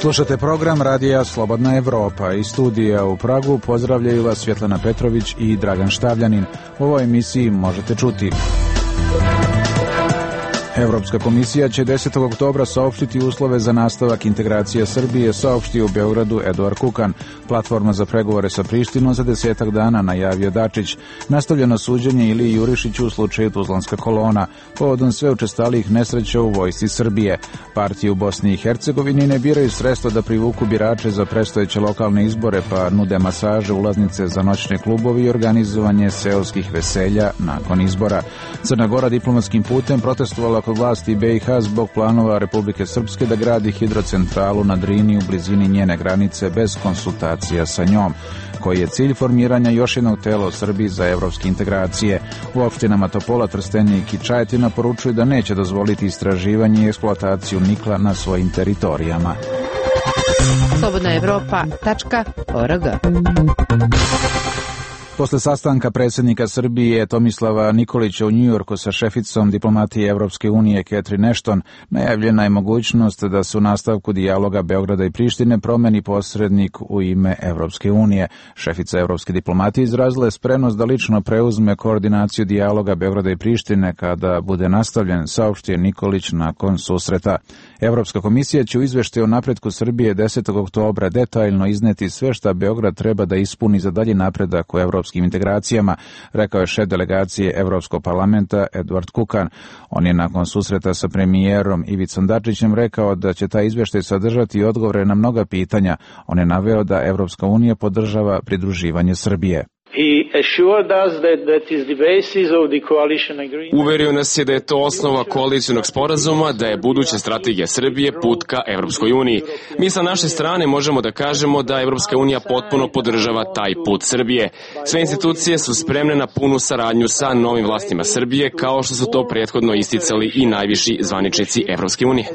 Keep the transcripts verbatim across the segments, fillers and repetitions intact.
Slušate program Radija Slobodna Evropa. Iz studija u Pragu pozdravljaju vas Svjetlana Petrović i Dragan Štavljanin. U ovoj emisiji možete čuti: Evropska komisija će desetog oktobra saopštiti uslove za nastavak integracije Srbije, saopštio u Beogradu Eduard Kukan. Platforma za pregovore sa Prištinom za desetak dana, najavio Dačić. Nastavljeno suđenje Iliji Jurišiću u slučaju Tuzlanska kolona, povodom sve učestalijih nesreća u vojsci Srbije. Partije u Bosni i Hercegovini ne biraju sredstva da privuku birače za predstojeće lokalne izbore, pa nude masaže, ulaznice za noćne klubovi i organizovanje seoskih veselja nakon izbora. Crna Gora diplomatskim putem protestovala kod vlasti B i H zbog planova Republike Srpske da gradi hidrocentralu na Drini u blizini njene granice bez konsultacija sa njom, koji je cilj formiranja još jednog tela u Srbiji za evropske integracije. U opštinama Topola, Trstenik i Čajetina poručuju da neće dozvoliti istraživanje i eksploataciju nikla na svojim teritorijama. slobodna evropa tačka org. Posle sastanka predsjednika Srbije Tomislava Nikolića u Njujorku sa šeficom diplomatije Evropske unije Catherine Ashton, najavljena je mogućnost da se u nastavku dijaloga Beograda i Prištine promeni posrednik u ime Evropske unije. Šefica Evropske diplomatije izrazila je spremnost da lično preuzme koordinaciju dijaloga Beograda i Prištine kada bude nastavljen, saopštio Nikolić nakon susreta. Evropska komisija će u izveštaju o napretku Srbije desetog oktobra detaljno izneti sve šta Beograd treba da ispuni za dalji napredak u evropskim integracijama, rekao je šef delegacije Evropskog parlamenta Eduard Kukan. On je nakon susreta sa premijerom Ivicom Dačićem rekao da će taj izveštaj sadržati odgovore na mnoga pitanja. On je naveo da Evropska unija podržava pridruživanje Srbije. Uverio nas je da je to osnova koalicionog sporazuma, da je buduća strategija Srbije put ka Evropskoj uniji. Mi sa naše strane možemo da kažemo da Evropska unija potpuno podržava taj put Srbije. Sve institucije su spremne na punu saradnju sa novim vlastima Srbije, kao što su to prethodno isticali i najviši zvaničnici Evropske unije.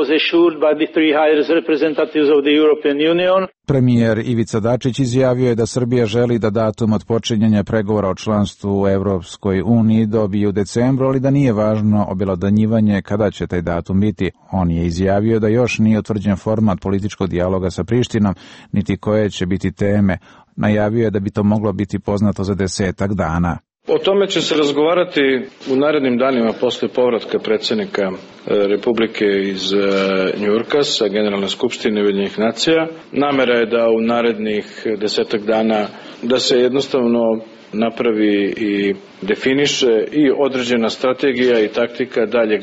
Premijer Ivica Dačić izjavio je da Srbija želi da datum od počinjanja pregovora o članstvu u Evropskoj uniji dobije u decembru, ali da nije važno obelodanjivanje kada će taj datum biti. On je izjavio da još nije utvrđen format političkog dijaloga sa Prištinom, niti koje će biti teme. Najavio je da bi to moglo biti poznato za desetak dana. O tome će se razgovarati u narednim danima posle povratka predsjednika Republike iz Njujorka sa Generalne skupštine Ujedinjenih nacija. Namera je da u narednih desetak dana da se jednostavno napravi i definiše i određena strategija i taktika daljeg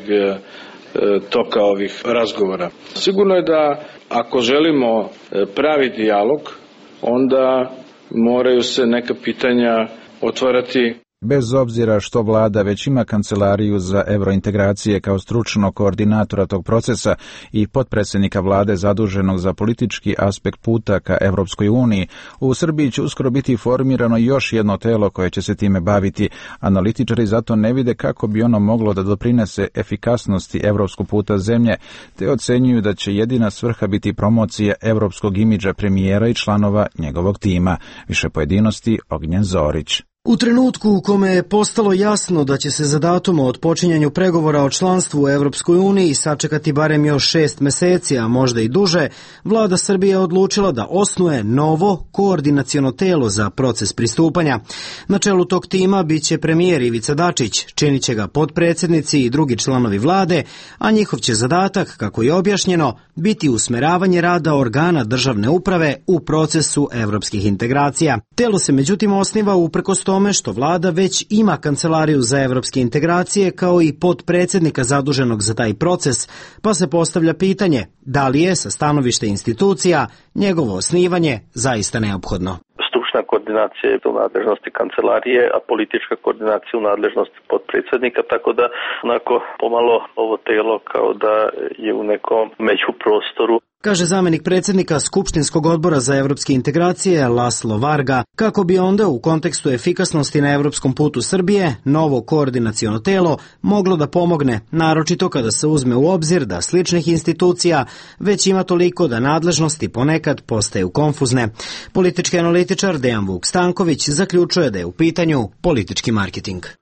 toka ovih razgovora. Sigurno je da ako želimo pravi dijalog, onda moraju se neka pitanja otvarati. Bez obzira što vlada već ima kancelariju za evrointegracije kao stručnog koordinatora tog procesa i potpredsjednika vlade zaduženog za politički aspekt puta ka Evropskoj uniji, u Srbiji će uskoro biti formirano još jedno telo koje će se time baviti. Analitičari zato ne vide kako bi ono moglo da doprinese efikasnosti evropskog puta zemlje, te ocenjuju da će jedina svrha biti promocija evropskog imidža premijera i članova njegovog tima. Više pojedinosti Ognjen Zorić. U trenutku u kome je postalo jasno da će se za datum o otpočinjanju pregovora o članstvu u Evropskoj uniji sačekati barem još šest meseci, a možda i duže, vlada Srbije je odlučila da osnuje novo koordinaciono telo za proces pristupanja. Na čelu tog tima biće premijer Ivica Dačić, činit će ga potpredsjednici i drugi članovi vlade, a njihov će zadatak, kako je objašnjeno, biti usmeravanje rada organa državne uprave u procesu evropskih integracija. Telo se međutim osniva uprkos tome što vlada već ima kancelariju za evropske integracije kao i potpredsjednika zaduženog za taj proces, pa se postavlja pitanje da li je sa stanovišta institucija njegovo osnivanje zaista neophodno. Stručna koordinacija je u nadležnosti kancelarije, a politička koordinacija u nadležnosti potpredsjednika, tako da onako pomalo ovo telo kao da je u nekom međuprostoru. Kaže zamjenik predsjednika Skupštinskog odbora za evropske integracije Laslo Varga, kako bi onda u kontekstu efikasnosti na evropskom putu Srbije novo koordinaciono telo moglo da pomogne, naročito kada se uzme u obzir da sličnih institucija već ima toliko da nadležnosti ponekad postaju konfuzne. Politički analitičar Dejan Vuk Stanković zaključuje da je u pitanju politički marketing.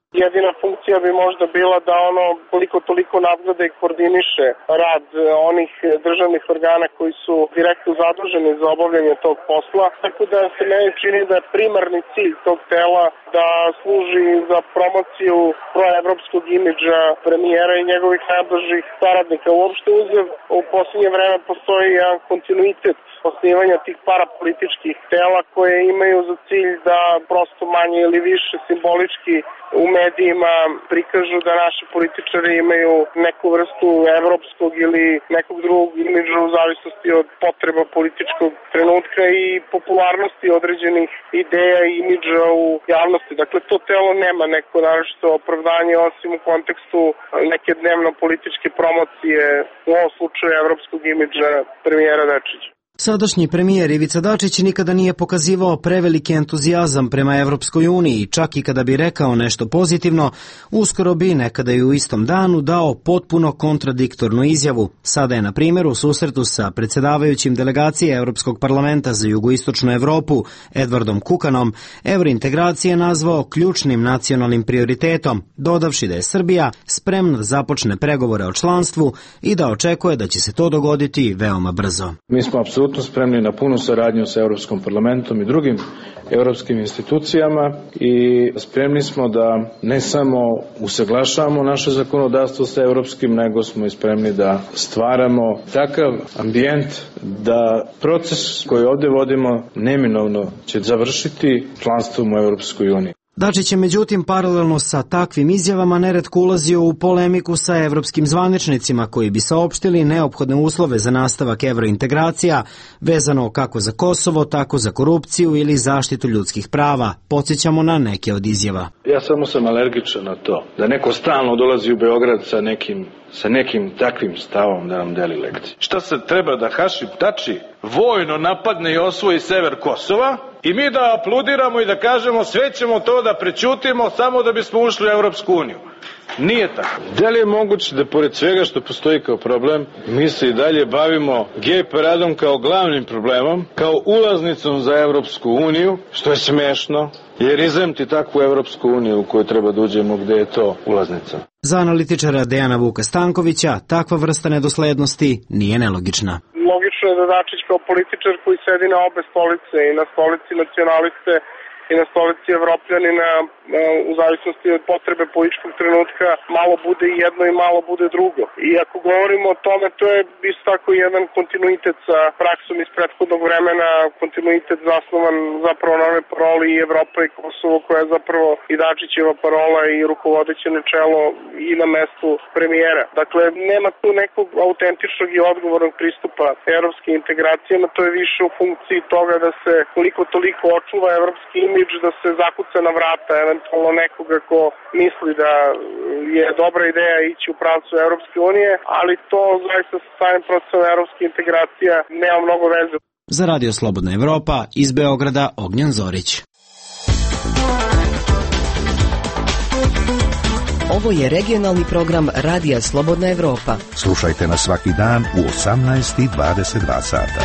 Jedina funkcija bi možda bila da ono koliko toliko nadgleda i koordiniše rad onih državnih organa koji su direktno zaduženi za obavljanje tog posla. Tako da se meni čini da je primarni cilj tog tela da služi za promociju proevropskog imidža premijera i njegovih najbližih saradnika. Uopšte uzev, u posljednje vreme postoji jedan kontinuitet osnivanja tih parapolitičkih tela koje imaju za cilj da prosto manje ili više simbolički u medijima prikažu da naši političari imaju neku vrstu evropskog ili nekog drugog imidža u zavisnosti od potreba političkog trenutka i popularnosti određenih ideja i imidža u javnosti. Dakle, to telo nema neko naročito opravdanje osim u kontekstu neke dnevno-političke promocije, u ovom slučaju evropskog imidža premijera Dačića. Sadašnji premijer Ivica Dačić nikada nije pokazivao preveliki entuzijazam prema Evropskoj uniji, čak i kada bi rekao nešto pozitivno, uskoro bi nekada i u istom danu dao potpuno kontradiktornu izjavu. Sada je, na primjer, u susretu sa predsjedavajućim delegacije Evropskog parlamenta za jugoistočnu Evropu, Edvardom Kukanom, evrointegracije nazvao ključnim nacionalnim prioritetom, dodavši da je Srbija spremna da započne pregovore o članstvu i da očekuje da će se to dogoditi veoma brzo. Mi smo apsolutno spremni na punu saradnju sa Europskom parlamentom i drugim europskim institucijama i spremni smo da ne samo usaglašavamo naše zakonodavstvo sa europskim, nego smo i spremni da stvaramo takav ambijent da proces koji ovdje vodimo neminovno će završiti članstvom u Europskoj uniji. Dačić je međutim paralelno sa takvim izjavama neretko ulazio u polemiku sa evropskim zvaničnicima koji bi saopštili neophodne uslove za nastavak evrointegracija vezano kako za Kosovo, tako za korupciju ili zaštitu ljudskih prava. Podsjećamo na neke od izjava. Ja samo sam alergičan na to da neko stalno dolazi u Beograd sa nekim sa nekim takvim stavom da nam deli lekcije. Šta se treba da Hašim Tači vojno napadne i osvoji sever Kosova i mi da apludiramo i da kažemo sve ćemo to da prećutimo samo da bismo ušli u Evropsku uniju? Nije tako. Da li je moguće da pored svega što postoji kao problem, mi se i dalje bavimo gej paradom kao glavnim problemom, kao ulaznicom za Evropsku uniju, što je smešno, jer izemti takvu Evropsku uniju u koju treba da uđemo gde je to ulaznica. Za analitičara Dejana Vuka Stankovića takva vrsta nedoslednosti nije nelogična. Logično je da Dačić kao političar koji sedi na obe stolice, i na stolici nacionaliste i na stolici Evropljanina, u zavisnosti od potrebe političkog trenutka, malo bude jedno i malo bude drugo. I ako govorimo o tome, to je isto tako jedan kontinuitet sa praksom iz prethodnog vremena, kontinuitet zasnovan zapravo na onoj paroli i Evropa i Kosovo, koja je zapravo i Dačićeva parola i rukovodeće načelo i na mestu premijera. Dakle, nema tu nekog autentičnog i odgovornog pristupa evropskim integracijama, to je više u funkciji toga da se koliko toliko očuva evropski imidž, da se zakuca na vrata eventualno nekoga ko misli da je dobra ideja ići u pravcu Evropske unije, ali to zaista sa samim procesom evropskih integracija nema mnogo veze. Za Radio Slobodna Evropa iz Beograda Ognjen Zorić. Ovo je regionalni program Radija Slobodna Evropa. Slušajte nas svaki dan u osamnaest i dvadeset dva sata.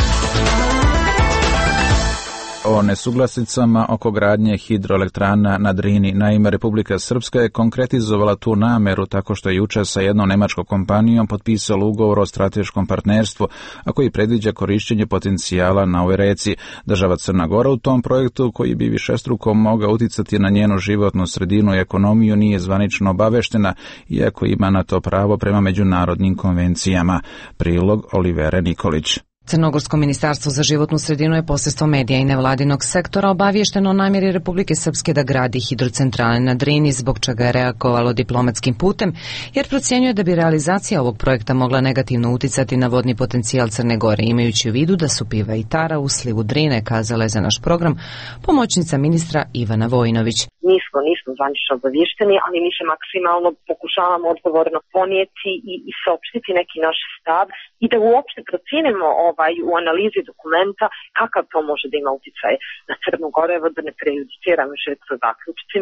O nesuglasicama oko gradnje hidroelektrana na Drini. Naime, Republika Srpska je konkretizovala tu nameru tako što je juče sa jednom nemačkom kompanijom potpisala ugovor o strateškom partnerstvu, a koji predviđa korišćenje potencijala na ovoj reci. Država Crna Gora u tom projektu, koji bi višestruko mogao uticati na njenu životnu sredinu i ekonomiju, nije zvanično obaveštena, iako ima na to pravo prema međunarodnim konvencijama. Prilog Olivere Nikolić. Crnogorsko ministarstvo za životnu sredinu je posredstvom medija i nevladinog sektora obaviješteno o namjeri Republike Srpske da gradi hidrocentrale na Drini, zbog čega je reagovalo diplomatskim putem, jer procjenjuje da bi realizacija ovog projekta mogla negativno uticati na vodni potencijal Crne Gore, imajući u vidu da su piva i tara u slivu Drine, kazala je za naš program pomoćnica ministra Ivana Vojinović. Nismo, nismo zvanično obavješteni, ali mi se maksimalno pokušavamo odgovorno ponijeti i, i saopštiti neki naš stav i da uopšte procijenimo ovaj, u analizi dokumenta kakav to može da ima uticaj na Crnu Goru, evo da ne prejudiciram više sa zaključcima.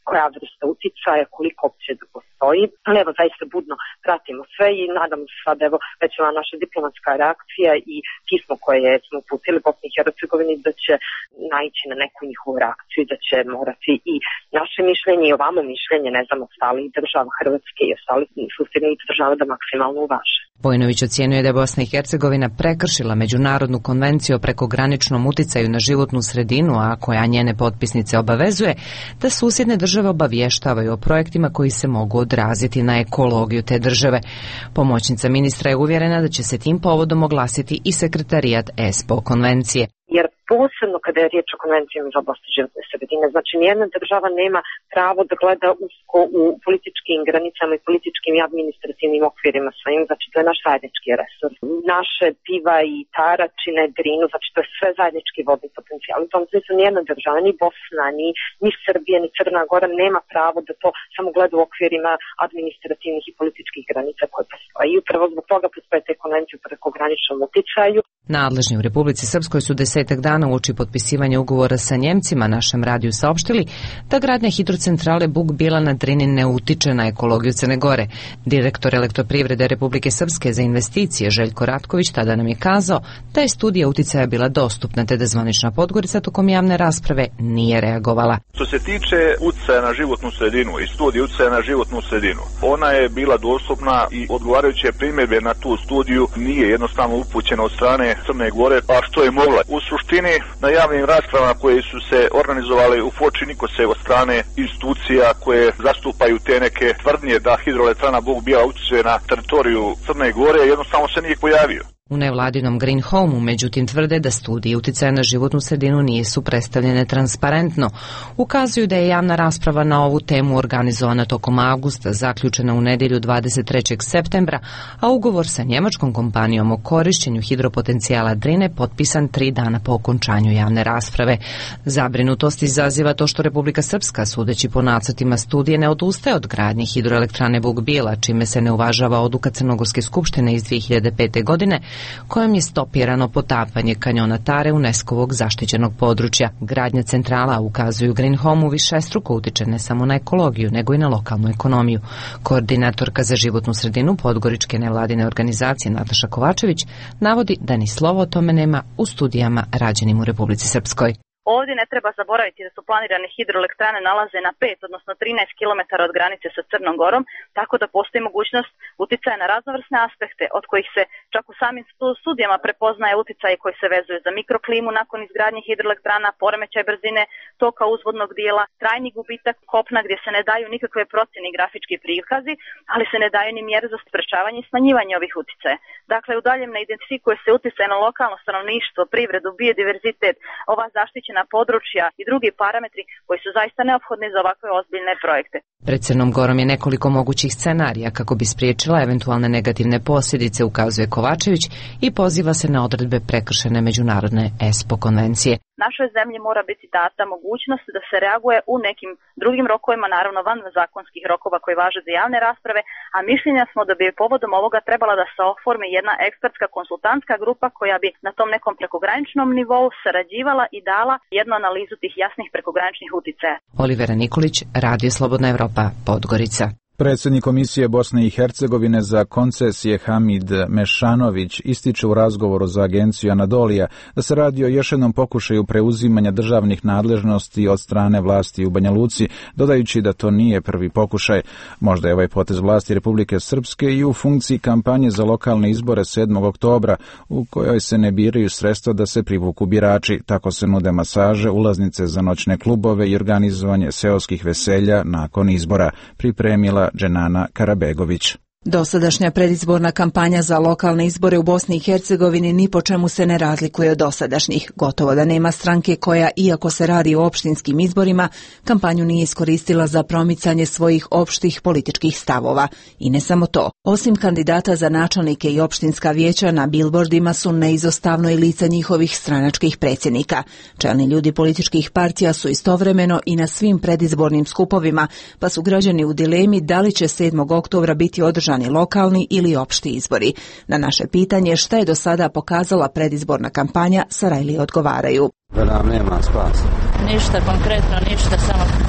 koja vrsta uticaja, koliko opće da postoji. Ali evo, zaista budno pratimo sve i nadam se sad, evo, već ova naša diplomatska reakcija i pismo koje smo uputili Bosni i Hercegovini da će naići na neku njihovu reakciju i da će morati i naše mišljenje i ovamo mišljenje, ne znam, ostalih država Hrvatske i ostalih susjednih država da maksimalno uvaže. Vojnović ocjenjuje da je Bosna i Hercegovina prekršila međunarodnu konvenciju o prekograničnom uticaju na životnu sredinu, a koja njene potpisnice obavezuje da susjedne države obavještavaju o projektima koji se mogu odraziti na ekologiju te države. Pomoćnica ministra je uvjerena da će se tim povodom oglasiti i sekretarijat E S P O konvencije. Jer posebno kada je riječ o konvencijama iz oblasti životne sredine, znači nijedna država nema pravo da gleda usko u političkim granicama i političkim i administrativnim okvirima svojim, znači to je naš zajednički resurs. Naše piva i Tara čine Drinu, znači to je sve zajednički vodni potencijal. U tom smislu nijedna država, ni Bosna, ni, ni Srbija, ni Crna Gora nema pravo da to samo gleda u okvirima administrativnih i političkih granica koje postoje. I upravo zbog toga postoje te konvencije o prekograničnom uticaju. Nadležni u Republici Srpskoj su desetak dana uoči potpisivanja ugovora sa Njemcima našem radiju saopštili da gradnja hidrocentrale Buk Bila na Drini ne utiče na ekologiju Crne Gore. Direktor Elektroprivrede Republike Srpske za investicije Željko Ratković tada nam je kazao da je studija uticaja bila dostupna te da zvanična Podgorica tokom javne rasprave nije reagovala. Što se tiče uticaja na životnu sredinu i studije uticaja na životnu sredinu, ona je bila dostupna i odgovarajuće primjedbe na tu studiju nije jednostavno upućena od strane Crne Gore, a što je mogla. U suštini, na javnim raspravama koje su se organizovale u Foči niko se od strane institucija koje zastupaju te neke tvrdnje da hidroelektrana Buk Bila utiče na teritoriju Crne Gore, jednostavno se nije pojavio. U nevladinom Green Home-u međutim tvrde da studije uticaja na životnu sredinu nisu predstavljene transparentno. Ukazuju da je javna rasprava na ovu temu organizovana tokom avgusta, zaključena u nedjelju dvadeset trećeg septembra, a ugovor sa njemačkom kompanijom o korišćenju hidropotencijala Drine potpisan tri dana po okončanju javne rasprave. Zabrinutost izaziva to što Republika Srpska, sudeći po nacrtima studije, ne odustaje od gradnje hidroelektrane Buk Bila, čime se ne uvažava odluka Crnogorske skupštine iz dvije hiljade pete. godine, kojom je stopirano potapanje kanjona Tare UNESCO-vog zaštićenog područja. Gradnja centrala, ukazuju Green Home-u, višestruko utiče ne samo na ekologiju, nego i na lokalnu ekonomiju. Koordinatorka za životnu sredinu Podgoričke nevladine organizacije Nataša Kovačević navodi da ni slovo o tome nema u studijama rađenim u Republici Srpskoj. Ovdje ne treba zaboraviti da su planirane hidroelektrane nalaze na pet, odnosno trinaest kilometara od granice sa Crnom Gorom, tako da postoji mogućnost uticaja na raznovrsne aspekte, od kojih se čak u samim studijama prepoznaje uticaje koji se vezuju za mikroklimu nakon izgradnje hidroelektrana, poremećaj brzine toka uzvodnog dijela, trajni gubitak kopna gdje se ne daju nikakve procjene i grafički prikazi, ali se ne daju ni mjere za sprečavanje i smanjivanje ovih uticaja. Dakle, u daljem ne identifikuje se uticaj na lokalno stanovništvo, privredu, biodiverzitet, ova zaštićena područja i drugi parametri koji su zaista neophodni za ovakve ozbiljne projekte. Pred Crnom Gorom je nekoliko mogućih scenarija kako bi spriječila eventualne negativne posljedice, ukazuje Kovačević i poziva se na odredbe prekršene međunarodne E S P O konvencije. Našoj zemlji mora biti data mogućnost da se reaguje u nekim drugim rokovima, naravno van zakonskih rokova koji važe za javne rasprave, a mišljenja smo da bi povodom ovoga trebala da se oformi jedna ekspertska konsultantska grupa koja bi na tom nekom prekograničnom nivou sarađivala i dala jednu analizu tih jasnih prekograničnih uticaja. Olivera Nikolić, Radio Slobodna Evropa, Podgorica. Predsjednik Komisije Bosne i Hercegovine za koncesije Hamid Mešanović ističe u razgovoru za agenciju Anadolija da se radi o još jednom pokušaju preuzimanja državnih nadležnosti od strane vlasti u Banja Luci, dodajući da to nije prvi pokušaj. Možda je ovaj potez vlasti Republike Srpske i u funkciji kampanje za lokalne izbore sedmog oktobra, u kojoj se ne biraju sredstva da se privuku birači. Tako se nude masaže, ulaznice za noćne klubove i organizovanje seoskih veselja nakon izbora, pripremila Dženana Karabegović. Dosadašnja predizborna kampanja za lokalne izbore u Bosni i Hercegovini ni po čemu se ne razlikuje od dosadašnjih. Gotovo da nema stranke koja, iako se radi o opštinskim izborima, kampanju nije iskoristila za promicanje svojih opštih političkih stavova. I ne samo to. Osim kandidata za načelnike i opštinska vijeća, na bilbordima su neizostavno i lica njihovih stranačkih predsjednika. Čelni ljudi političkih partija su istovremeno i na svim predizbornim skupovima, pa su građani u dilemi da li će sedmog oktobra biti održan lokalni ili opšti izbori. Na naše pitanje šta je do sada pokazala predizborna kampanja, Sarajli odgovaraju. Da nam nema spasa. Ništa konkretno, ništa, samo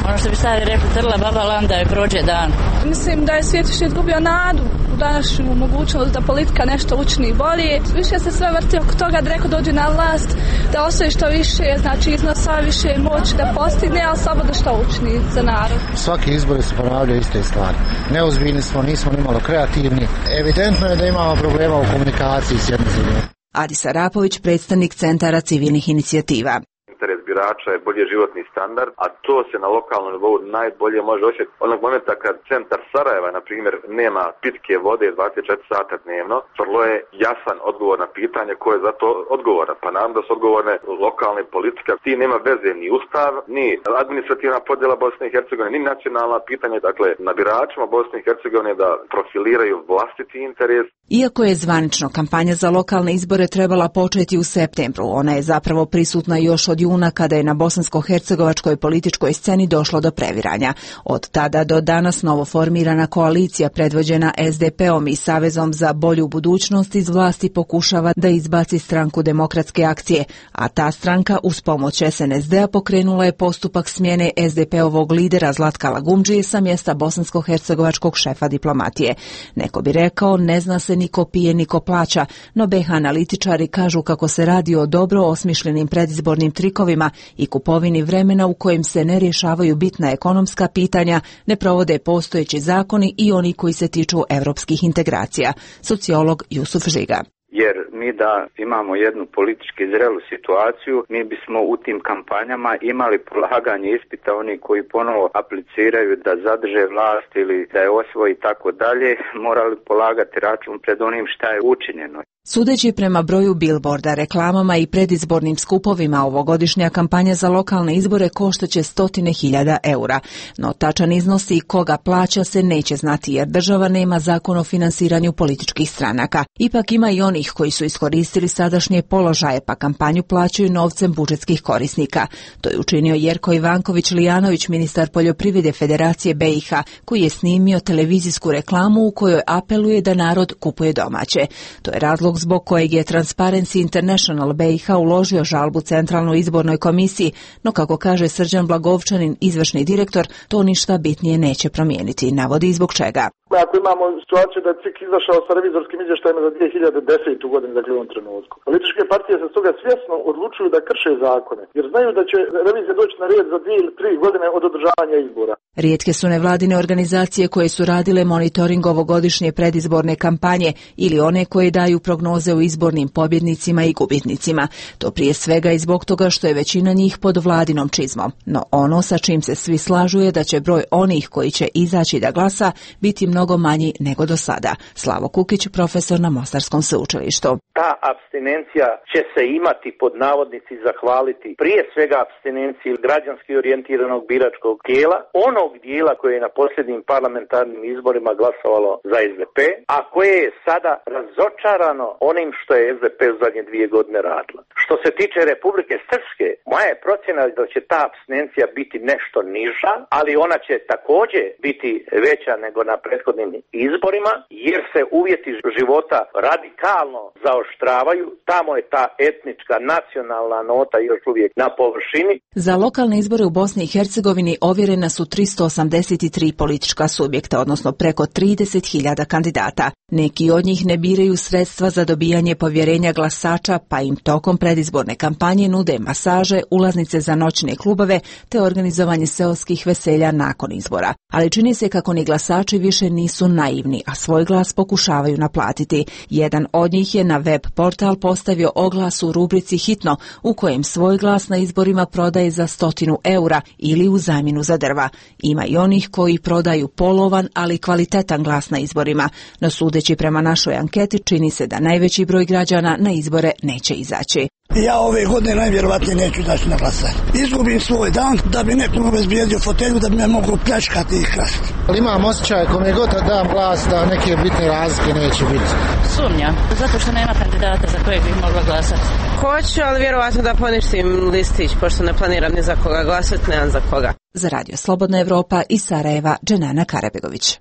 Ono što bi stari rekli, trla baba lan da je prođe dan. Mislim da je svijet više izgubio nadu u današnju mogućnost da politika nešto učini bolje. Više se sve vrti oko toga da neko dođe na vlast, da osvoji što više, znači iznosa više moći da postigne, ali samo da što učini za narod. Svaki izbori se ponavljaju iste stvari. Neozbiljni smo, nismo ni malo kreativni. Evidentno je da imamo problema u komunikaciji s jednim drugim. Adis Arapović, predstavnik Centara civilnih inicijativa. Interes birača je bolje životni standard, a to se na lokalnom nivou najbolje može osjetiti onog momenta kad centar Sarajeva, na primjer, nema pitke vode dvadeset četiri sata dnevno. Vrlo je jasan odgovor na pitanje ko je za to odgovoran. Pa naravno da su odgovorne lokalne politike. Ti nema veze ni ustav, ni administrativna podjela Bosne i Hercegovine, ni nacionalna pitanja. Dakle, na biračima Bosne i Hercegovine da profiliraju vlastiti interes. Iako je zvanično kampanja za lokalne izbore trebala početi u septembru, ona je zapravo prisutna još od juna kada je na bosansko-hercegovačkoj političkoj sceni došlo do previranja. Od tada do danas novoformirana koalicija predvođena es de pe-om i Savezom za bolju budućnost iz vlasti pokušava da izbaci stranku Demokratske akcije, a ta stranka uz pomoć es en es de-a pokrenula je postupak smjene es de pe-ovog lidera Zlatka Lagumdžije sa mjesta bosansko-hercegovačkog šefa diplomatije. Neko bi rekao, ne zna se niko pije, niko plaća, no be ha analitičari kažu kako se radi o dobro osmišljenim predizbornim trikovima i kupovini vremena u kojem se ne rješavaju bitna ekonomska pitanja, ne provode postojeći zakoni i oni koji se tiču evropskih integracija. Sociolog Jusuf Žiga. Jer mi da imamo jednu politički zrelu situaciju, mi bismo u tim kampanjama imali polaganje ispita oni koji ponovo apliciraju da zadrže vlast ili da je osvoji i tako dalje, morali polagati račun pred onim šta je učinjeno. Sudeći prema broju bilborda, reklamama i predizbornim skupovima, ovogodišnja kampanja za lokalne izbore koštaće stotine hiljada eura. No tačan iznos i koga plaća se neće znati jer država nema zakon o finansiranju političkih stranaka. Ipak ima i onih koji su iskoristili sadašnje položaje pa kampanju plaćaju novcem budžetskih korisnika. To je učinio Jerko Ivanković-Lijanović, ministar poljoprivrede Federacije be i ha, koji je snimio televizijsku reklamu u kojoj apeluje da narod kupuje domaće. To je razlog zbog kojeg je Transparency International be i ha uložio žalbu Centralnoj izbornoj komisiji, no kako kaže Srđan Blagovčanin, izvršni direktor, to ništa bitnije neće promijeniti. Navodi i zbog čega. Ako imamo situaciju da je C I K izašao sa revizorskim izvještajima za dvije hiljade desete. godinu, dakle u ovom trenutku. Političke partije se stoga svjesno odlučuju da krše zakone, jer znaju da će revizija doći na red za dvije ili tri godine od održavanja izbora. Rijetke su nevladine organizacije koje su radile monitoring ovogodišnje predizborne kampanje ili one koje daju prognoze o izbornim pobjednicima i gubitnicima. To prije svega i zbog toga što je većina njih pod vladinom čizmom. No ono sa čim se svi slažu je da će broj onih koji će izaći da glasa biti mnogo manji nego do sada. Slavo Kukić, profesor na Mostarskom sveučilištu. Ta apstinencija će se imati pod navodnici zahvaliti prije svega apstinenciji građanski orijentiranog biračkog tijela, onog dijela koje je na posljednjim parlamentarnim izborima glasovalo za es de pe, a koje je sada razočarano onim što je es de pe u zadnje dvije godine radila. Što se tiče Republike Srpske, moja je procjena da će ta apstinencija biti nešto niža, ali ona će također biti veća nego na prethodnim izborima, jer se uvjeti života radikalno zaoštravaju. Tamo je ta etnička, nacionalna nota još uvijek na površini. Za lokalne izbore u Bosni i Hercegovini ovjerena su tristo osamdeset tri politička subjekta, odnosno preko trideset hiljada kandidata. Neki od njih ne biraju sredstva za dobijanje povjerenja glasača, pa im tokom predizborne kampanje nude masaže, ulaznice za noćne klubove te organizovanje seoskih veselja nakon izbora. Ali čini se kako ni glasači više nisu naivni, a svoj glas pokušavaju naplatiti. Jedan od njih je na web portal postavio oglas u rubrici Hitno, u kojem svoj glas na izborima prodaje za stotinu eura ili u zamjenu za drva. Ima i onih koji prodaju polovan, ali kvalitetan glas na izborima. No sudeći prema našoj anketi, čini se da najveći broj građana na izbore neće izaći. Ja ove godine najvjerovatnije neću izaći na glasanje. Izgubim svoj dan da bi nekom obezbijedio fotelju da bi me mogu pljačkati i krasti. Imam osjećaj kome god da dam glas da neke bitne razlike neće biti. Sumnjam, zato što nema kandidata za kojeg bih mogla glasati. Hoću, ali vjerovatno da poništim listić, pošto ne planiram ni za koga glasati, nemam za koga. Za Radio Slobodna Evropa iz Sarajeva, Dženana Karabegović.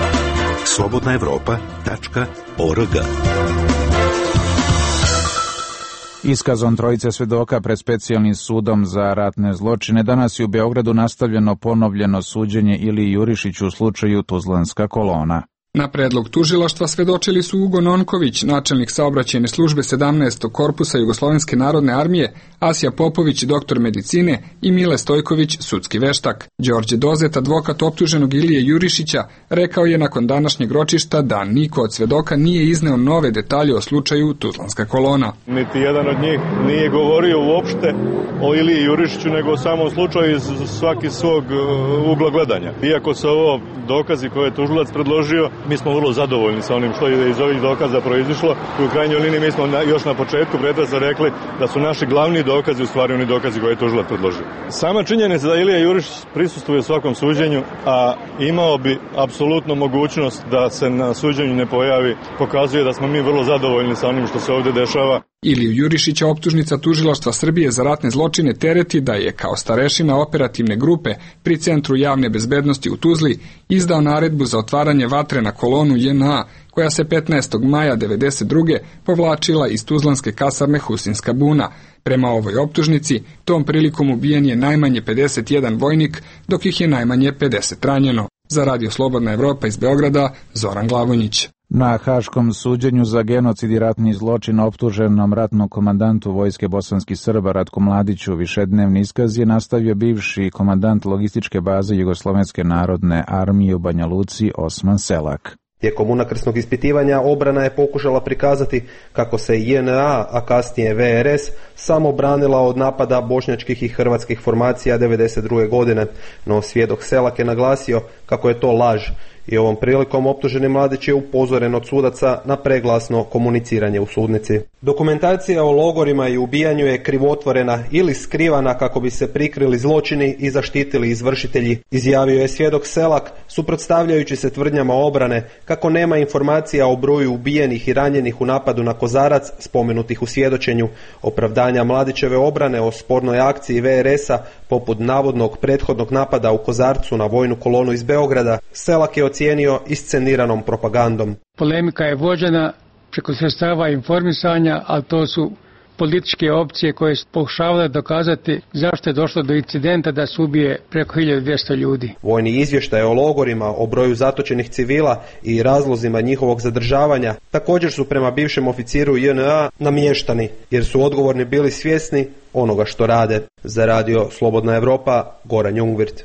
slobodna evropa tačka org Iskazom trojice svedoka pred specijalnim sudom za ratne zločine danas je u Beogradu nastavljeno ponovljeno suđenje Iliji Jurišiću u slučaju Tuzlanska kolona. Na predlog tužilaštva svedočili su Ugo Nonković, načelnik saobraćajne službe sedamnaestog korpusa Jugoslovenske narodne armije, Asja Popović, doktor medicine i Mile Stojković, sudski veštak. Đorđe Dozet, advokat optuženog Ilije Jurišića, rekao je nakon današnjeg ročišta da niko od svedoka nije izneo nove detalje o slučaju Tuzlanska kolona. Niti jedan od njih nije govorio uopšte o Iliji Jurišiću, nego samo slučaju iz svaki svog ugla gledanja. Iako se ovo dokazi koje je tužilac predložio, mi smo vrlo zadovoljni sa onim što je iz ovih dokaza proizišlo. U krajnjoj liniji mi smo na, još na početku pretresa rekli da su naši glavni dokazi u stvari oni dokazi koje je tužilac predložio. Sama činjenica da Ilija Jurišić prisustvuje u svakom suđenju, a imao bi apsolutno mogućnost da se na suđenju ne pojavi, pokazuje da smo mi vrlo zadovoljni sa onim što se ovdje dešava. Iliju Jurišića optužnica tužilaštva Srbije za ratne zločine tereti da je kao starešina operativne grupe pri Centru javne bezbednosti u Tuzli izdao naredbu za otvaranje vatre na kolonu J N A koja se petnaestog maja devedeset druge povlačila iz tuzlanske kasarne Husinska buna. Prema ovoj optužnici, tom prilikom ubijen je najmanje pedeset jedan vojnik, dok ih je najmanje pedeset ranjeno. Za Radio Slobodna Evropa iz Beograda, Zoran Glavonjić. Na haškom suđenju za genocid i ratni zločin optuženom ratnom komandantu vojske bosanskih Srba Ratku Mladiću višednevni iskaz je nastavio bivši komandant logističke baze Jugoslovenske narodne armije u Banja Luci Osman Selak. Tijekom unakrsnog ispitivanja obrana je pokušala prikazati kako se J N A, a kasnije V R S, samo branila od napada bošnjačkih i hrvatskih formacija devedeset druge godine, no svjedok Selak je naglasio kako je to laž i ovom prilikom optuženi Mladić je upozoren od sudaca na preglasno komuniciranje u sudnici. Dokumentacija o logorima i ubijanju je krivotvorena ili skrivana kako bi se prikrili zločini i zaštitili izvršitelji, izjavio je svjedok Selak, suprotstavljajući se tvrdnjama obrane kako nema informacija o broju ubijenih i ranjenih u napadu na Kozarac spomenutih u svjedočenju. Opravdanja Mladićeve obrane o spornoj akciji V R S-a poput navodnog prethodnog napada u Kozarcu na vojnu kolonu iz Beograda, Selak je ocijenio isceniranom propagandom. Polemika je vođena preko sredstava informisanja, ali to su političke opcije koje su pokušavale dokazati zašto je došlo do incidenta da se ubije preko hiljadu dvjesto ljudi. Vojni izvještaj o logorima, o broju zatočenih civila i razlozima njihovog zadržavanja također su prema bivšem oficiru J N A namještani, jer su odgovorni bili svjesni onoga što rade. Za Radio Slobodna Evropa, Goran Jungvirt.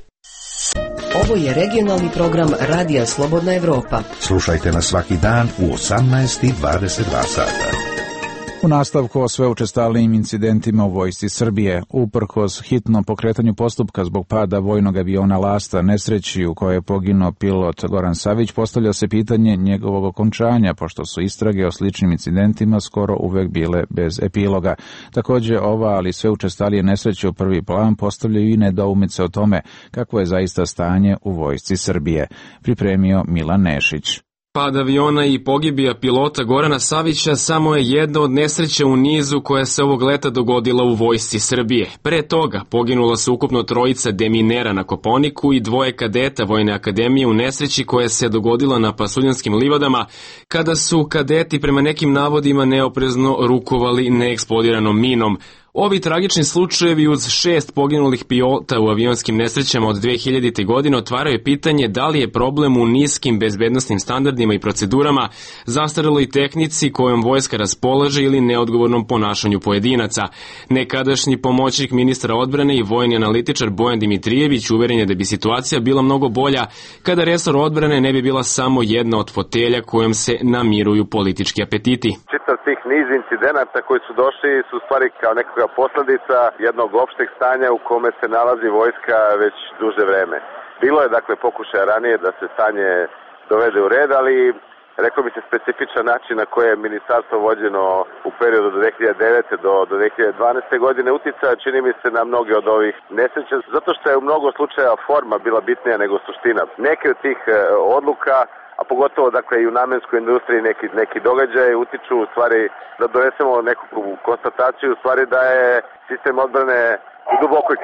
Ovo je regionalni program Radija Slobodna Evropa. Slušajte nas svaki dan u osamnaest i dvadeset dva sata. U nastavku o sve učestalijim incidentima u vojsci Srbije, uprkos hitnom pokretanju postupka zbog pada vojnog aviona Lasta, nesreći u kojoj je poginuo pilot Goran Savić, postavlja se pitanje njegovog okončanja, pošto su istrage o sličnim incidentima skoro uvek bile bez epiloga. Također ova, ali sve učestalije nesreće u prvi plan postavljaju i nedoumice o tome kako je zaista stanje u vojsci Srbije. Pripremio Milan Nešić. Pad aviona i pogibija pilota Gorana Savića samo je jedna od nesreća u nizu koja se ovog leta dogodila u vojsci Srbije. Pre toga poginula su ukupno trojica deminera na Koponiku i dvoje kadeta Vojne akademije u nesreći koja se dogodila na Pasuljanskim livadama, kada su kadeti prema nekim navodima neoprezno rukovali neeksplodiranom minom. Ovi tragični slučajevi uz šest poginulih pilota u avionskim nesrećama od dve hiljadite. godine otvaraju pitanje da li je problem u niskim bezbednosnim standardima i procedurama, zastareloj tehnici kojom vojska raspolaže ili neodgovornom ponašanju pojedinaca. Nekadašnji pomoćnik ministra odbrane i vojni analitičar Bojan Dimitrijević uveren je da bi situacija bila mnogo bolja kada resor odbrane ne bi bila samo jedna od fotelja kojom se namiruju politički apetiti. Čitav tih niz incidenata koji su došli su stvari kao nekakva posljedica jednog opšteg stanja u kome se nalazi vojska već duže vreme. Bilo je dakle pokušaja ranije da se stanje dovede u red, ali rekao bi se specifičan način na koje je ministarstvo vođeno u periodu do dve hiljade devete. do, do dve hiljade dvanaeste. godine uticaja, čini mi se, na mnoge od ovih nesreća, zato što je u mnogo slučajeva forma bila bitnija nego suština. Neke od tih e, odluka, a pogotovo dakle i u namenskoj industriji neki, neki događaje utiču u stvari da donesemo neku konstataciju u stvari da je sistem odbrane u dubokoj krizi.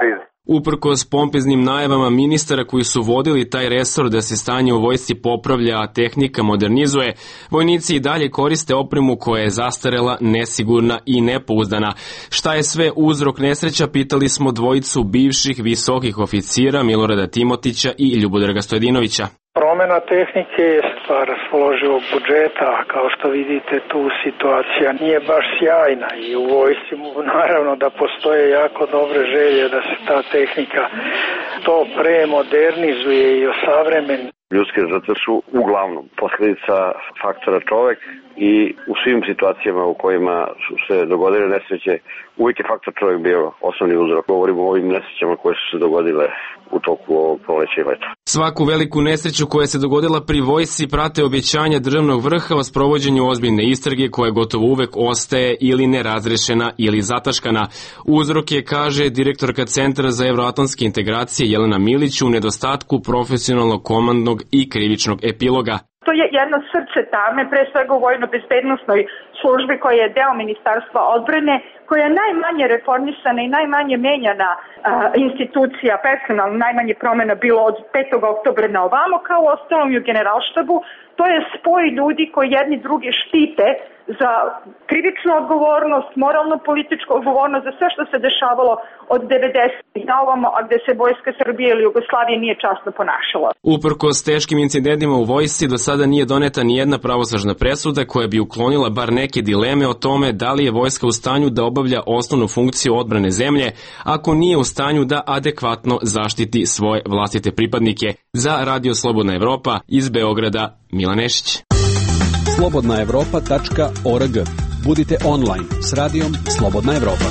Uprkos pompeznim najavama ministara koji su vodili taj resor da se stanje u vojsci popravlja, a tehnika modernizuje, vojnici i dalje koriste opremu koja je zastarela, nesigurna i nepouzdana. Šta je sve uzrok nesreća, pitali smo dvojicu bivših visokih oficira Milorada Timotića i Ljubodraga Stojedinovića. Promena tehnike je stvar raspoloživog budžeta, a kao što vidite tu situacija nije baš sjajna i u vojsci naravno da postoje jako dobre želje da se ta tehnika to premodernizuje i osavremeni. Ljudske žrtve su uglavnom posljedica faktora čovek i u svim situacijama u kojima su se dogodile nesreće, uvijek je faktor čovek bio osnovni uzrok. Govorimo o ovim nesrećama koje su se dogodile u toku ovog proleća i leta. Svaku veliku nesreću koja se dogodila pri vojsci prate obećanja državnog vrha o sprovođenju ozbiljne istrage koja gotovo uvek ostaje ili nerazrešena ili zataškana. Uzrok je, kaže direktorka Centra za evroatlantske integracije Jelena Milić, u nedostatku profesionalnog komandnog i krivičnog epiloga. To je jedno srce tame, pre svega u vojno-bezbednosnoj službi koja je deo Ministarstva odbrane, koja je najmanje reformisana i najmanje menjana a, institucija, personalno najmanje promjena bilo od petog oktobra na ovamo, kao u ostalom i u generalštabu. To je spoj ljudi koji jedni drugi štite za krivičnu odgovornost, moralno-političku odgovornost, za sve što se dešavalo od devedesetih na ovamo, a gde se vojska Srbije ili Jugoslavije nije časno ponašala. Uprkos teškim incidentima u vojsci, do sada nije doneta ni jedna pravosnažna presuda koja bi uklonila bar neke dileme o tome da li je vojska u stanju da obavlja osnovnu funkciju odbrane zemlje, ako nije u stanju da adekvatno zaštiti svoje vlastite pripadnike. Za Radio Slobodna Evropa iz Beograda, Milan Nešić. slobodna evropa tačka org. Budite online s radijom Slobodna Evropa.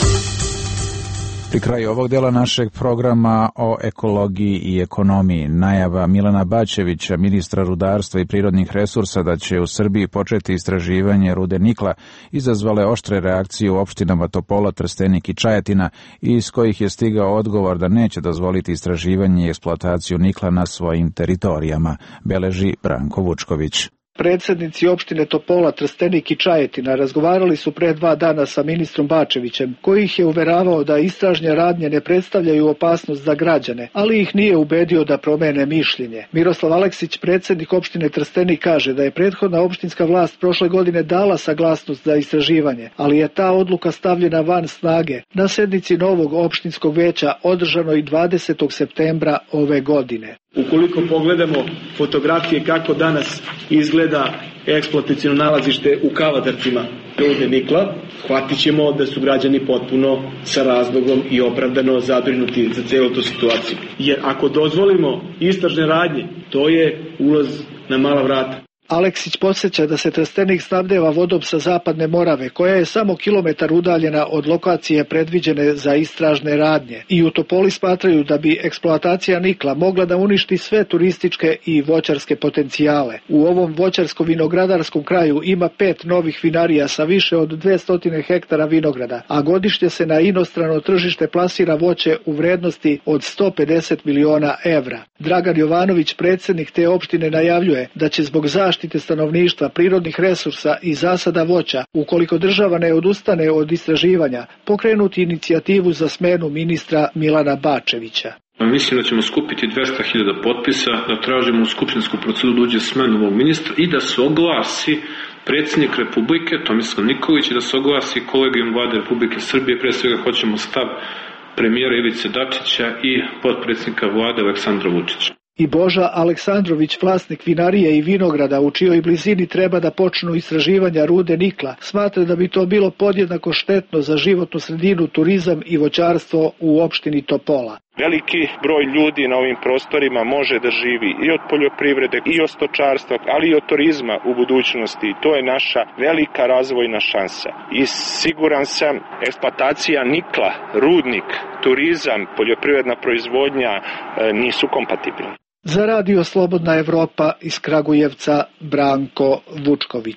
Pri kraju ovog dela našeg programa o ekologiji i ekonomiji, najava Milana Bačevića, ministra rudarstva i prirodnih resursa, da će u Srbiji početi istraživanje rude nikla, izazvale oštre reakcije u opštinama Topola, Trstenik i Čajetina, iz kojih je stigao odgovor da neće dozvoliti istraživanje i eksploataciju nikla na svojim teritorijama, beleži Branko Vučković. Predsednici opštine Topola, Trstenik i Čajetina razgovarali su pre dva dana sa ministrom Bačevićem, koji ih je uveravao da istražne radnje ne predstavljaju opasnost za građane, ali ih nije ubedio da promene mišljenje. Miroslav Aleksić, predsednik opštine Trstenik, kaže da je prethodna opštinska vlast prošle godine dala saglasnost za istraživanje, ali je ta odluka stavljena van snage na sednici novog opštinskog veća održanoj dvadesetog septembra ove godine. Ukoliko pogledamo fotografije kako danas izgleda eksploataciono nalazište u Kavadarcima rude nikla, shvatit ćemo da su građani potpuno sa razlogom i opravdano zabrinuti za celu tu situaciju. Jer ako dozvolimo istražne radnje, to je ulaz na mala vrata. Aleksić podsjeća da se Trstenik snabdeva vodom sa zapadne Morave, koja je samo kilometar udaljena od lokacije predviđene za istražne radnje. I u Topoli smatraju da bi eksploatacija nikla mogla da uništi sve turističke i voćarske potencijale. U ovom voćarsko-vinogradarskom kraju ima pet novih vinarija sa više od dvesta hektara vinograda, a godišnje se na inostrano tržište plasira voće u vrednosti od sto pedeset miliona evra. Dragan Jovanović, predsednik te opštine, najavljuje da će zbog zaštite zaštite stanovništva, prirodnih resursa i zasada voća, ukoliko država ne odustane od istraživanja, pokrenuti inicijativu za smenu ministra Milana Bačevića. Mislim da ćemo skupiti dvesta hiljada potpisa, da tražimo u skupštinsku proceduru da uđe smenu ovog ministra i da se oglasi predsjednik Republike, Tomislav Nikolić, i da se oglasi kolegijum Vlade Republike Srbije. Pre svega hoćemo stav premijera Ivice Dačića i potpredsjednika Vlade Aleksandra Vučića. I Boža Aleksandrović, vlasnik vinarije i vinograda u čijoj blizini treba da počnu istraživanja rude nikla, smatra da bi to bilo podjednako štetno za životnu sredinu, turizam i voćarstvo u opštini Topola. Veliki broj ljudi na ovim prostorima može da živi i od poljoprivrede, i od stočarstva, ali i od turizma u budućnosti. To je naša velika razvojna šansa. I siguran sam, eksploatacija nikla, rudnik, turizam, poljoprivredna proizvodnja nisu kompatibilni. Za Radio Slobodna Evropa iz Kragujevca, Branko Vučković.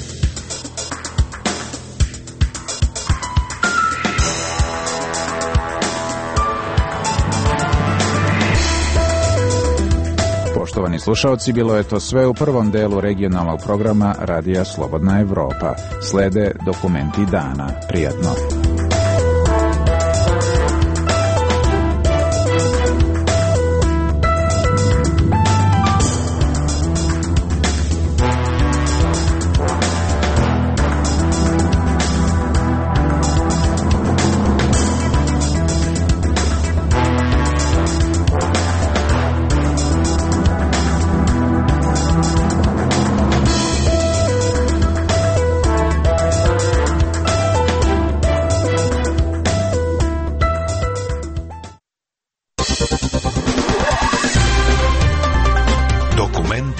Poštovani slušalci, bilo je to sve u prvom delu regionalnog programa Radija Slobodna Evropa. Slede dokumenti dana. Prijatno.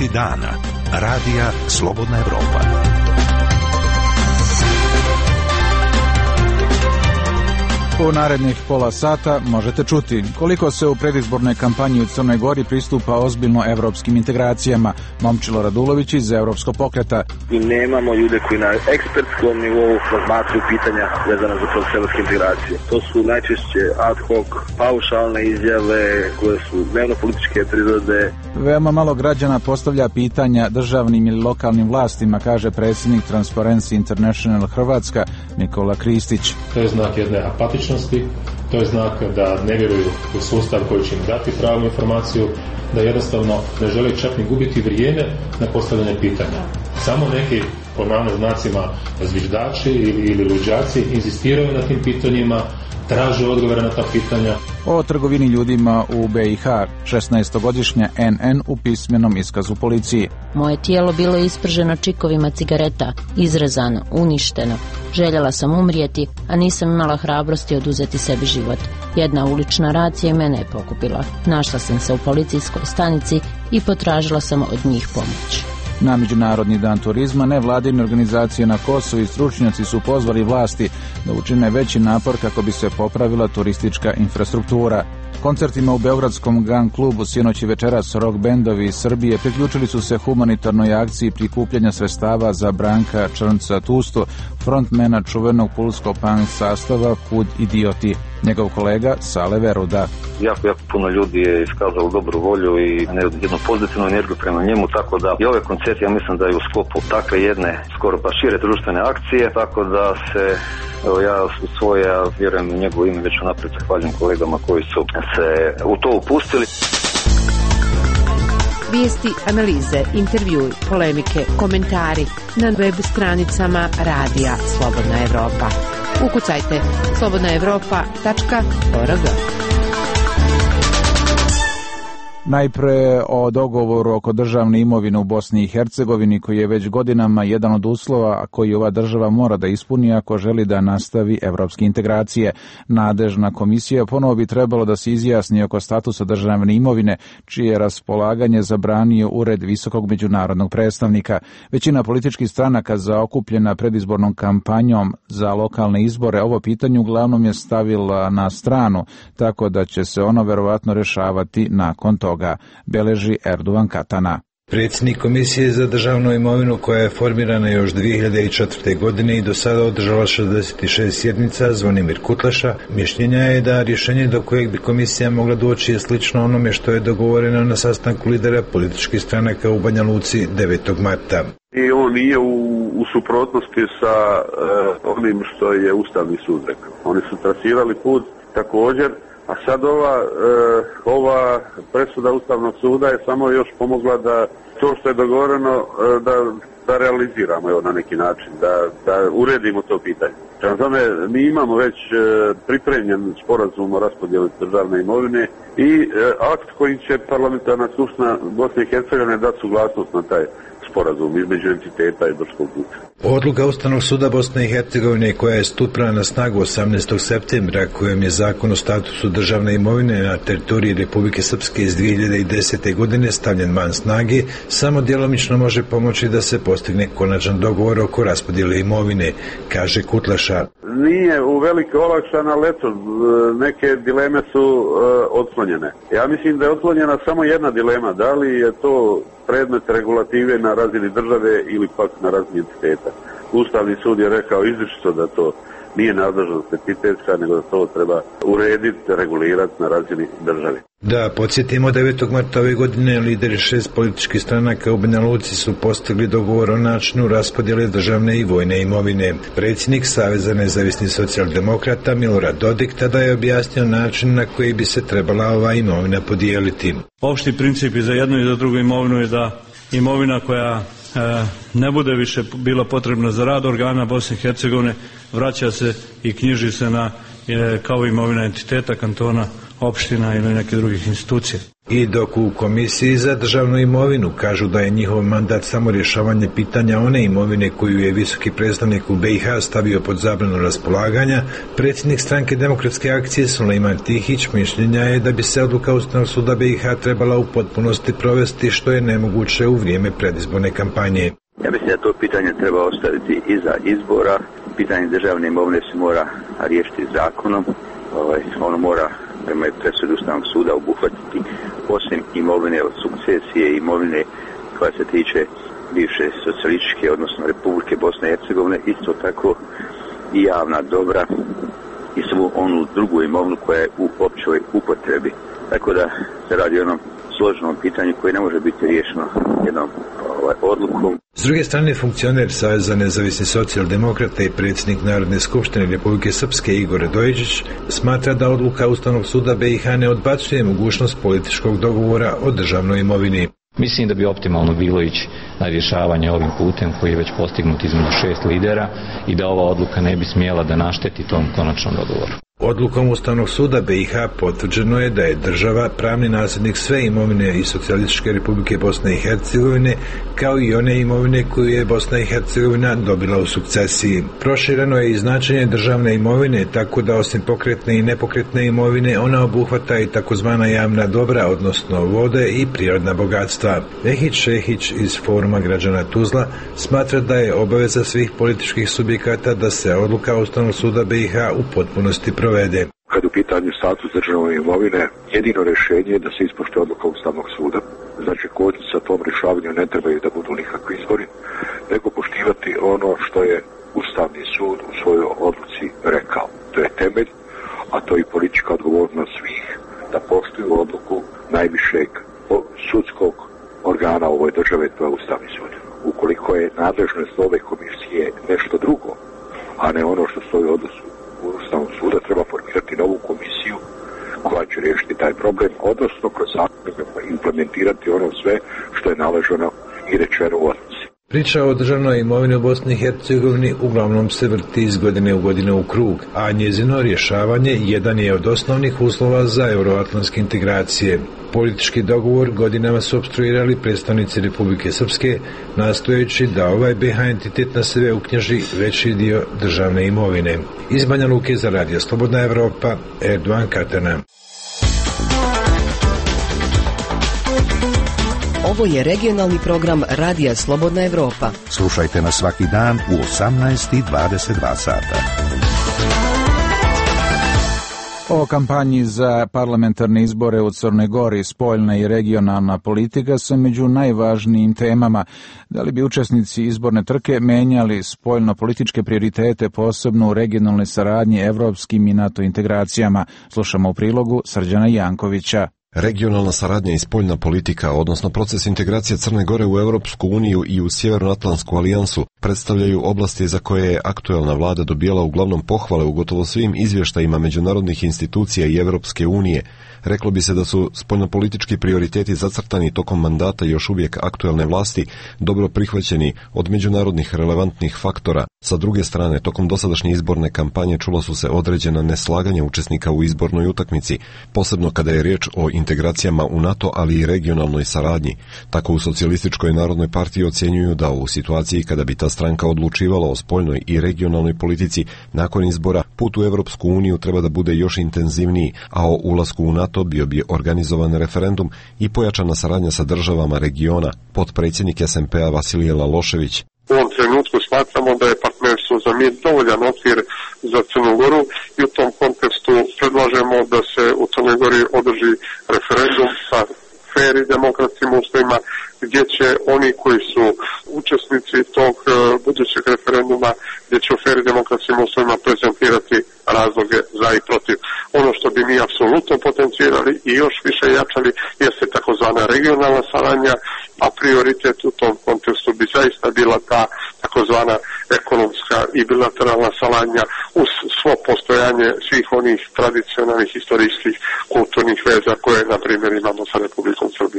Svaki dan. Radija Slobodna Evropa. U narednih pola sata možete čuti koliko se u predizbornoj kampanji u Crnoj Gori pristupa ozbiljno evropskim integracijama. Momčilo Radulović iz Evropskog pokreta. I nemamo ljude koji na ekspertskom nivou razmatruju pitanja vezana za evropske integracije. To su najčešće ad hoc, paušalne izjave koje su dnevno političke prirode. Veoma malo građana postavlja pitanja državnim ili lokalnim vlastima, kaže predsjednik Transparency International Hrvatska Nikola Kristić. To je znak jedne apatičnosti, to je znak da ne vjeruju u sustav koji će im dati pravu informaciju, da jednostavno ne žele čak ni gubiti vrijeme na postavljanje pitanja. Samo neki, po navodnim znacima, zviždači ili, ili luđaci inzistiraju na tim pitanjima, traže odgovore na ta pitanja. O trgovini ljudima u B i H, šesnaestogodišnja N N u pismenom iskazu policiji. Moje tijelo bilo je isprženo čikovima cigareta, izrezano, uništeno. Željela sam umrijeti, a nisam imala hrabrosti oduzeti sebi život. Jedna ulična racija mene je pokupila. Našla sam se u policijskoj stanici i potražila sam od njih pomoć. Na Međunarodni dan turizma nevladine organizacije na Kosovu i stručnjaci su pozvali vlasti da učine veći napor kako bi se popravila turistička infrastruktura. Koncertima u Beogradskom Gun klubu sinoć i večeras rock bendovi iz Srbije priključili su se humanitarnoj akciji prikupljanja sredstava za Branka Črnca Tusto, frontmena čuvenog pulsko-punk sastava Kud idioti. Njegov kolega Sale Veruda. Jako, jako puno ljudi je iskazalo dobru volju i jednu pozitivnu energiju prema njemu, tako da i ove koncerti, ja mislim da je u sklopu takve jedne skoro pa šire društvene akcije, tako da se, evo ja u svoje, ja vjerujem u njegovo ime, već unaprijed zahvaljujem kolegama koji su se u to upustili. Vijesti, analize, intervjui, polemike, komentari na web stranicama Radija Slobodna Evropa. Ukucajte slobodna evropa tačka org. Najpre o dogovoru oko državne imovine u Bosni i Hercegovini, koji je već godinama jedan od uslova, a koji ova država mora da ispuni ako želi da nastavi evropske integracije. Nadležna komisija ponovo bi trebalo da se izjasni oko statusa državne imovine, čije raspolaganje zabranio Ured visokog međunarodnog predstavnika. Većina političkih stranaka zaokupljena predizbornom kampanjom za lokalne izbore ovo pitanje uglavnom je stavila na stranu, tako da će se ono verovatno rešavati nakon toga, beleži Erdogan Katana. Predsjednik Komisije za državnu imovinu, koja je formirana još dvije hiljade četvrte. godine i do sada održala šezdeset šest sjednica, Zvonimir Kutleša, mišljenja je da rješenje do kojeg bi komisija mogla doći je slično onome što je dogovoreno na sastanku lidera političkih stranaka u Banja Luci devetog marta. I on nije u, u suprotnosti sa uh, onim što je Ustavni sud rekao. Oni su trasirali put također. A sad ova, e, ova presuda Ustavnog suda je samo još pomogla da to što je dogovoreno e, da, da realiziramo evo, na neki način, da, da uredimo to pitanje. Prema tome, mi imamo već e, pripremljen sporazum o raspodjeli državne imovine i e, akt koji će parlamentarna skupština Bosne i Hercegovine dati suglasnost na taj sporazum između entiteta i Brčkog puta. Odluka Ustavnog suda Bosne i Hercegovine, koja je stupila na snagu osamnaestog septembra, kojom je zakon o statusu državne imovine na teritoriji Republike Srpske iz dvije hiljade desete. godine stavljen van snage, samo djelomično može pomoći da se postigne konačan dogovor oko raspodjele imovine, kaže Kutleša. Nije u velike olakšana, ali eto, neke dileme su uh, otklonjene. Ja mislim da je otklonjena samo jedna dilema, da li je to predmet regulative na razini države ili pak na razini entiteta. Ustavni sud je rekao izričito da to nije nadležnost entitetska, nego da to treba urediti, regulirati na razini države. Da, podsjetimo, devetog marta ove godine lideri šest političkih stranaka u Banja Luci su postigli dogovor o načinu raspodjele državne i vojne imovine. Predsjednik Saveza nezavisnih socijaldemokrata Milorad Dodik tada je objasnio način na koji bi se trebala ova imovina podijeliti. Opšti princip i za jednu i za drugu imovinu je da imovina koja e, ne bude više bila potrebna za rad organa Bosne i Hercegovine vraća se i knjiži se na e, kao imovina entiteta, kantona, opština ili neke drugih institucija. I dok u Komisiji za državnu imovinu kažu da je njihov mandat samo rješavanje pitanja one imovine koju je visoki predstavnik u B i H stavio pod zabranu raspolaganja, predsjednik stranke Demokratske akcije Sulejman Tihić mišljenja je da bi se odluka Ustavnog suda B i H trebala u potpunosti provesti, što je nemoguće u vrijeme predizborne kampanje. Ja mislim da to pitanje treba ostaviti iza izbora. Pitanje državne imovine se mora riješiti zakonom. Ovaj, ono mora prema presudi Ustavnog suda obuhvatiti osim imovine od sukcesije i imovine koja se tiče bivše socijalističke, odnosno Republike Bosne i Hercegovine, isto tako i javna dobra i svu onu drugu imovinu koja je u općoj upotrebi. Tako da se radi o onom složenom pitanju koje ne može biti riješeno jednom ovaj, odlukom. S druge strane, funkcioner Saveza nezavisni socijaldemokrata i predsjednik Narodne skupštine Republike Srpske Igor Radojičić smatra da odluka Ustavnog suda B i H ne odbacuje mogućnost političkog dogovora o državnoj imovini. Mislim da bi optimalno bilo ići na rješavanje ovim putem koji je već postignut između šest lidera i da ova odluka ne bi smjela da našteti tom konačnom dogovoru. Odlukom Ustavnog suda B i H potvrđeno je da je država pravni nasljednik sve imovine iz Socijalističke Republike Bosne i Hercegovine, kao i one imovine koju je Bosna i Hercegovina dobila u sukcesiji. Prošireno je i značenje državne imovine, tako da osim pokretne i nepokretne imovine ona obuhvata i takozvana javna dobra, odnosno vode i prirodna bogatstva. Ehić Šehić iz Foruma građana Tuzla smatra da je obaveza svih političkih subjekata da se odluka Ustavnog suda B i H u potpunosti provede. Kad u pitanju status državne imovine, jedino rješenje je da se ispoštuje odluka Ustavnog suda. Znači, kočnica tom rješavanju ne trebaju da budu nikakvi izbori, nego poštivati ono što je Ustavni sud u svojoj odluci rekao. To je temelj, a to je i politička odgovornost svih da poštuju odluku najvišeg sudskog organa u ovoj državi, to je Ustavni sud. Ukoliko je nadležnost ove komisije nešto drugo, a ne ono što stoji u odluci Ustavnog suda, treba formirati novu komisiju koja će riješiti taj problem, odnosno kroz zakon implementirati ono sve što je naloženo i rečeno u odluci. Priča o državnoj imovini u Bosni i Hercegovini uglavnom se vrti iz godine u godinu u krug, a njezino rješavanje jedan je od osnovnih uslova za euroatlantske integracije. Politički dogovor godinama su opstruirali predstavnici Republike Srpske, nastojeći da ovaj B i H entitet na sebe uknjiži veći dio državne imovine. Iz Banja Luke za Radio Slobodna Evropa, Erdogan Katana. Ovo je regionalni program Radija Slobodna Evropa. Slušajte nas svaki dan u osamnaest i dvadeset dva sata. O kampanji za parlamentarne izbore u Crnoj Gori, spoljna i regionalna politika su među najvažnijim temama. Da li bi učesnici izborne trke menjali spoljno-političke prioritete, posebno u regionalnoj saradnji, evropskim i NATO integracijama? Slušamo u prilogu Srđana Jankovića. Regionalna saradnja i spoljna politika, odnosno proces integracije Crne Gore u Europsku uniju i u Sjevernoatlantsku alijansu, predstavljaju oblasti za koje je aktuelna vlada dobijala uglavnom pohvale u gotovo svim izvještajima međunarodnih institucija i Europske unije. Reklo bi se da su spoljnopolitički prioriteti zacrtani tokom mandata još uvijek aktuelne vlasti dobro prihvaćeni od međunarodnih relevantnih faktora. Sa druge strane, tokom dosadašnje izborne kampanje čula su se određena neslaganja učesnika u izbornoj utakmici, posebno kada je riječ o integracijama u NATO, ali i regionalnoj saradnji. Tako u Socijalističkoj narodnoj partiji ocjenjuju da u situaciji kada bi ta stranka odlučivala o spoljnoj i regionalnoj politici nakon izbora, put u Europsku uniju treba da bude još intenzivniji, a o ulasku u NATO bio bi organizovan referendum i pojačana saradnja sa državama regiona. Potpredsjednik S N P-a Vasilije Lalošević. U ovom trenutku smatramo da je partnerstvo za mir dovoljan okvir za Crnu Goru i u tom kontekstu predlažemo da se u Crnoj Gori održi referendum sa fer i demokratskim uslovima, gdje će oni koji su učesnici tog uh, budućeg referenduma, gdje će u fer i demokratskim uslovima prezentirati razloge za i protiv. Ono što bi mi apsolutno potencijirali i još više jačali jeste takozvana regionalna saradnja, a prioritet u tom kontekstu bi zaista bila ta takozvana ekonomska i bilateralna saradnja uz svo postojanje svih onih tradicionalnih, historijskih, kulturnih veza koje, na primjer, imamo sa Republikom Srbijom.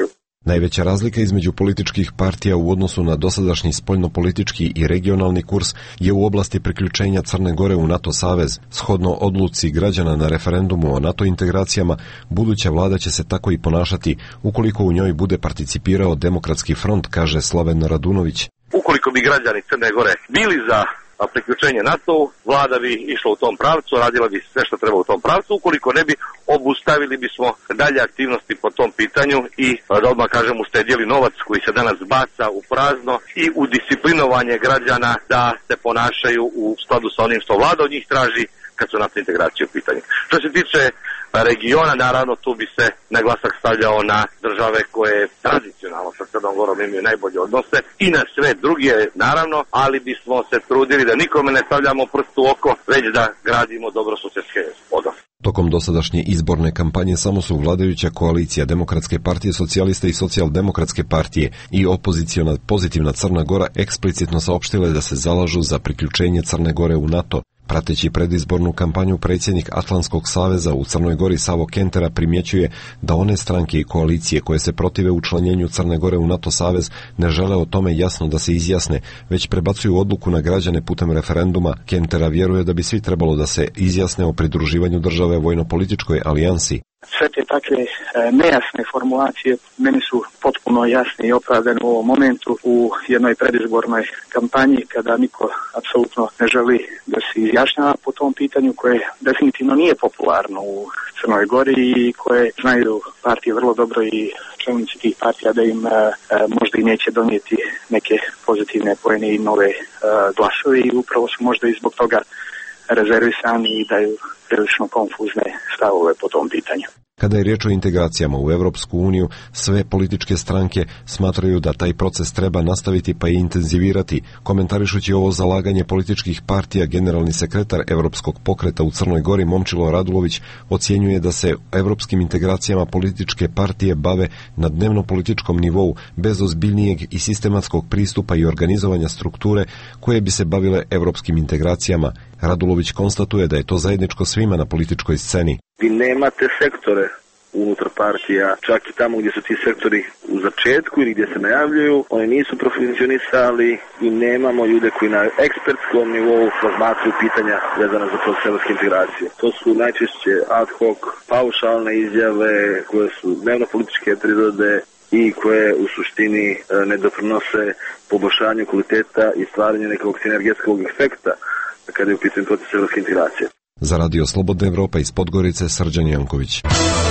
Najveća razlika između političkih partija u odnosu na dosadašnji spoljnopolitički i regionalni kurs je u oblasti priključenja Crne Gore u NATO savez. Shodno odluci građana na referendumu o NATO integracijama, buduća vlada će se tako i ponašati ukoliko u njoj bude participirao Demokratski front, kaže Slaven Radunović. Ukoliko bi građani Crne Gore bili za priključenje NATO-u, vlada bi išla u tom pravcu, radila bi sve što treba u tom pravcu, ukoliko ne bi, obustavili bismo dalje aktivnosti po tom pitanju i da odmah kažem uštedjeli novac koji se danas baca u prazno i u disciplinovanje građana da se ponašaju u skladu sa onim što vlada od njih traži kad su NATO integracije u pitanju. Što se tiče regiona, naravno tu bi se naglasak stavljao na države koje tradicionalno sa Crnom Gorom imaju najbolje odnose i na sve druge naravno, ali bismo se trudili da nikome ne stavljamo prst u oko, već da gradimo dobrosusjedske odnose. Tokom dosadašnje izborne kampanje samo su vladajuća koalicija Demokratske partije socijalista i Socijaldemokratske partije i opoziciona Pozitivna Crna Gora eksplicitno saopštile da se zalažu za priključenje Crne Gore u NATO. Prateći predizbornu kampanju, predsjednik Atlantskog saveza u Crnoj Gori Savo Kentera primjećuje da one stranke i koalicije koje se protive učlanjenju Crne Gore u NATO savez ne žele o tome jasno da se izjasne, već prebacuju odluku na građane putem referenduma. Kentera vjeruje da bi svi trebalo da se izjasne o pridruživanju države vojno-političkoj alijansi. Sve te takve e, nejasne formulacije meni su potpuno jasne i opravdane u ovom momentu u jednoj predizbornoj kampanji kada niko apsolutno ne želi da se izjašnjava po tom pitanju koje definitivno nije popularno u Crnoj Gori i koje znaju partije vrlo dobro i čelnici tih partija da im e, možda i neće donijeti neke pozitivne poene i nove e, glasove i upravo su možda i zbog toga rezervisani i daju prilično konfuzne stavove po tom pitanju. Kada je riječ o integracijama u Europsku uniju, sve političke stranke smatraju da taj proces treba nastaviti pa i intenzivirati. Komentarišući ovo zalaganje političkih partija, generalni sekretar Europskog pokreta u Crnoj Gori Momčilo Radulović ocjenjuje da se europskim integracijama političke partije bave na dnevno-političkom nivou bez ozbiljnijeg i sistematskog pristupa i organizovanja strukture koje bi se bavile europskim integracijama. Radulović konstatuje da je to zajedničko svima na političkoj sceni. Vi nemate sektore unutar partija, čak i tamo gdje su ti sektori u začetku ili gdje se najavljuju, oni nisu profunkcionisali i nemamo ljude koji na ekspertskom nivou razmatruju pitanja vezana za proces evropske integracije. To su najčešće ad hoc, paušalne izjave koje su dnevno-političke prirode i koje u suštini ne doprinose poboljšanju kvaliteta i stvaranju nekog sinergetskog efekta kada je u pitanju proces evropske integracije. Za Radio Slobodna Evropa iz Podgorice, Srđan Janković.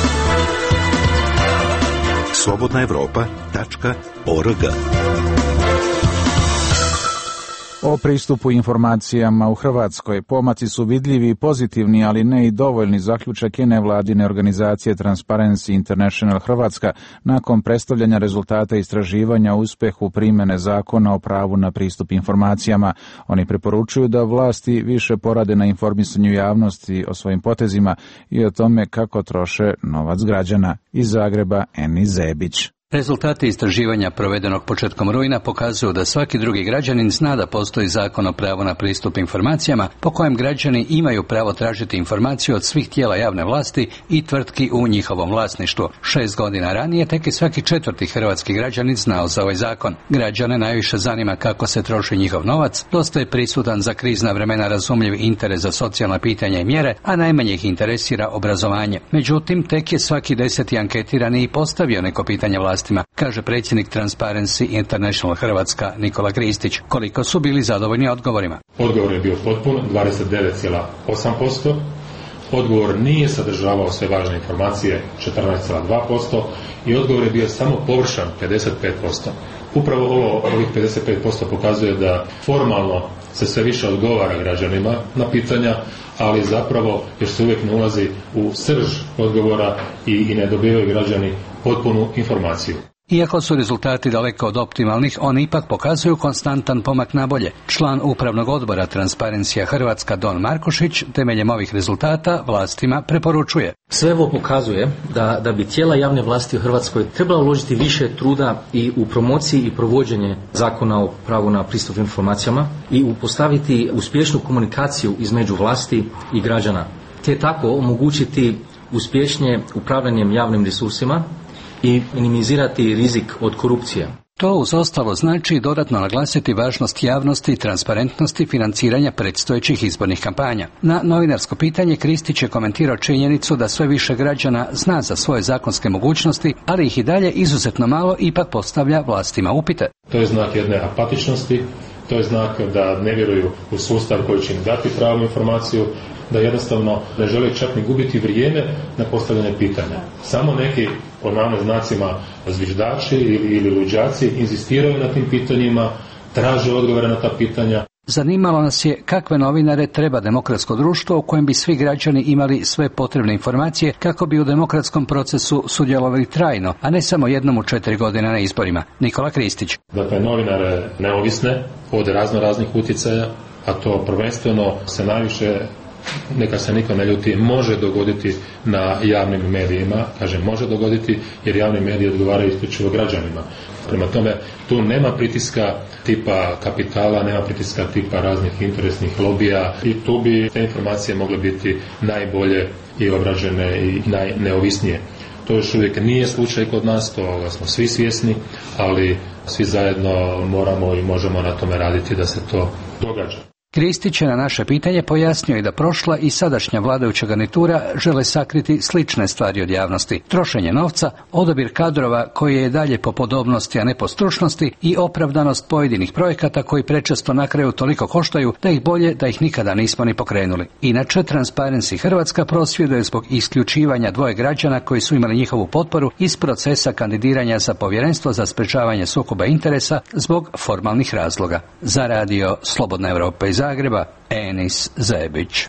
slobodna evropa tačka org. O pristupu informacijama u Hrvatskoj pomaci su vidljivi i pozitivni, ali ne i dovoljni, zaključak je nevladine organizacije Transparency International Hrvatska nakon predstavljanja rezultata istraživanja o uspehu primjene zakona o pravu na pristup informacijama. Oni preporučuju da vlasti više porade na informisanju javnosti o svojim potezima i o tome kako troše novac građana. Iz Zagreba, Eni Zebić. Rezultati istraživanja provedenog početkom rujna pokazuju da svaki drugi građanin zna da postoji zakon o pravu na pristup informacijama po kojem građani imaju pravo tražiti informaciju od svih tijela javne vlasti i tvrtki u njihovom vlasništvu. Šest godina ranije tek i svaki četvrti hrvatski građanin znao za ovaj zakon. Građane najviše zanima kako se troši njihov novac, dosta je prisutan za krizna vremena razumljiv interes za socijalna pitanja i mjere, a najmanje ih interesira obrazovanje. Međutim, tek je svaki deseti anketirani i postavio neko pitanje vlasti, kaže predsjednik Transparency International Hrvatska Nikola Kristić. Koliko su bili zadovoljni odgovorima? Odgovor je bio potpun, dvadeset devet zarez osam posto. Odgovor nije sadržavao sve važne informacije, četrnaest zarez dva posto. I odgovor je bio samo površan, pedeset pet posto. Upravo ovo, ovih pedeset pet posto pokazuje da formalno se sve više odgovara građanima na pitanja, ali zapravo još se uvijek ne ulazi u srž odgovora i, i ne dobivaju građani potpunu informaciju. Iako su rezultati daleko od optimalnih, oni ipak pokazuju konstantan pomak na bolje. Član upravnog odbora Transparencija Hrvatska Don Markušić temeljem ovih rezultata vlastima preporučuje. Sve ovo pokazuje da, da bi tijela javne vlasti u Hrvatskoj trebala uložiti više truda i u promociji i provođenje zakona o pravu na pristup informacijama i uspostaviti uspješnu komunikaciju između vlasti i građana, te tako omogućiti uspješnije upravljanje javnim resursima i minimizirati rizik od korupcije. To uz ostalo znači dodatno naglasiti važnost javnosti i transparentnosti financiranja predstojećih izbornih kampanja. Na novinarsko pitanje Kristić je komentirao činjenicu da sve više građana zna za svoje zakonske mogućnosti, ali ih i dalje izuzetno malo ipak postavlja vlastima upite. To je znak jedne apatičnosti, to je znak da ne vjeruju u sustav koji će im dati pravu informaciju, da jednostavno ne žele čak ni gubiti vrijeme na postavljanje pitanja. Samo neki, po navodnim znacima, zviždači ili, ili luđaci inzistiraju na tim pitanjima, traže odgovore na ta pitanja. Zanimalo nas je kakve novinare treba demokratsko društvo u kojem bi svi građani imali sve potrebne informacije kako bi u demokratskom procesu sudjelovali trajno, a ne samo jednom u četiri godine na izborima. Nikola Kristić. Dakle, novinare neovisne od razno raznih utjecaja, a to prvenstveno se najviše, neka se niko ne ljuti, može dogoditi na javnim medijima. Kažem, može dogoditi jer javni mediji odgovaraju isključivo građanima. Prema tome, tu nema pritiska tipa kapitala, nema pritiska tipa raznih interesnih lobija i tu bi te informacije mogle biti najbolje i obrađene i najneovisnije. To još uvijek nije slučaj kod nas, toga smo svi svjesni, ali svi zajedno moramo i možemo na tome raditi da se to događa. Kristić je na naše pitanje pojasnio i da prošla i sadašnja vladajuća garnitura žele sakriti slične stvari od javnosti. Trošenje novca, odabir kadrova koji je dalje po podobnosti, a ne po stručnosti i opravdanost pojedinih projekata koji prečesto na kraju toliko koštaju da ih bolje da ih nikada nismo ni pokrenuli. Inače, Transparency Hrvatska prosvjeduje zbog isključivanja dvoje građana koji su imali njihovu potporu iz procesa kandidiranja za Povjerenstvo za sprečavanje sukoba interesa zbog formalnih razloga. Za radio Slobodna Evropa iz Zagreba, Enis Zebić.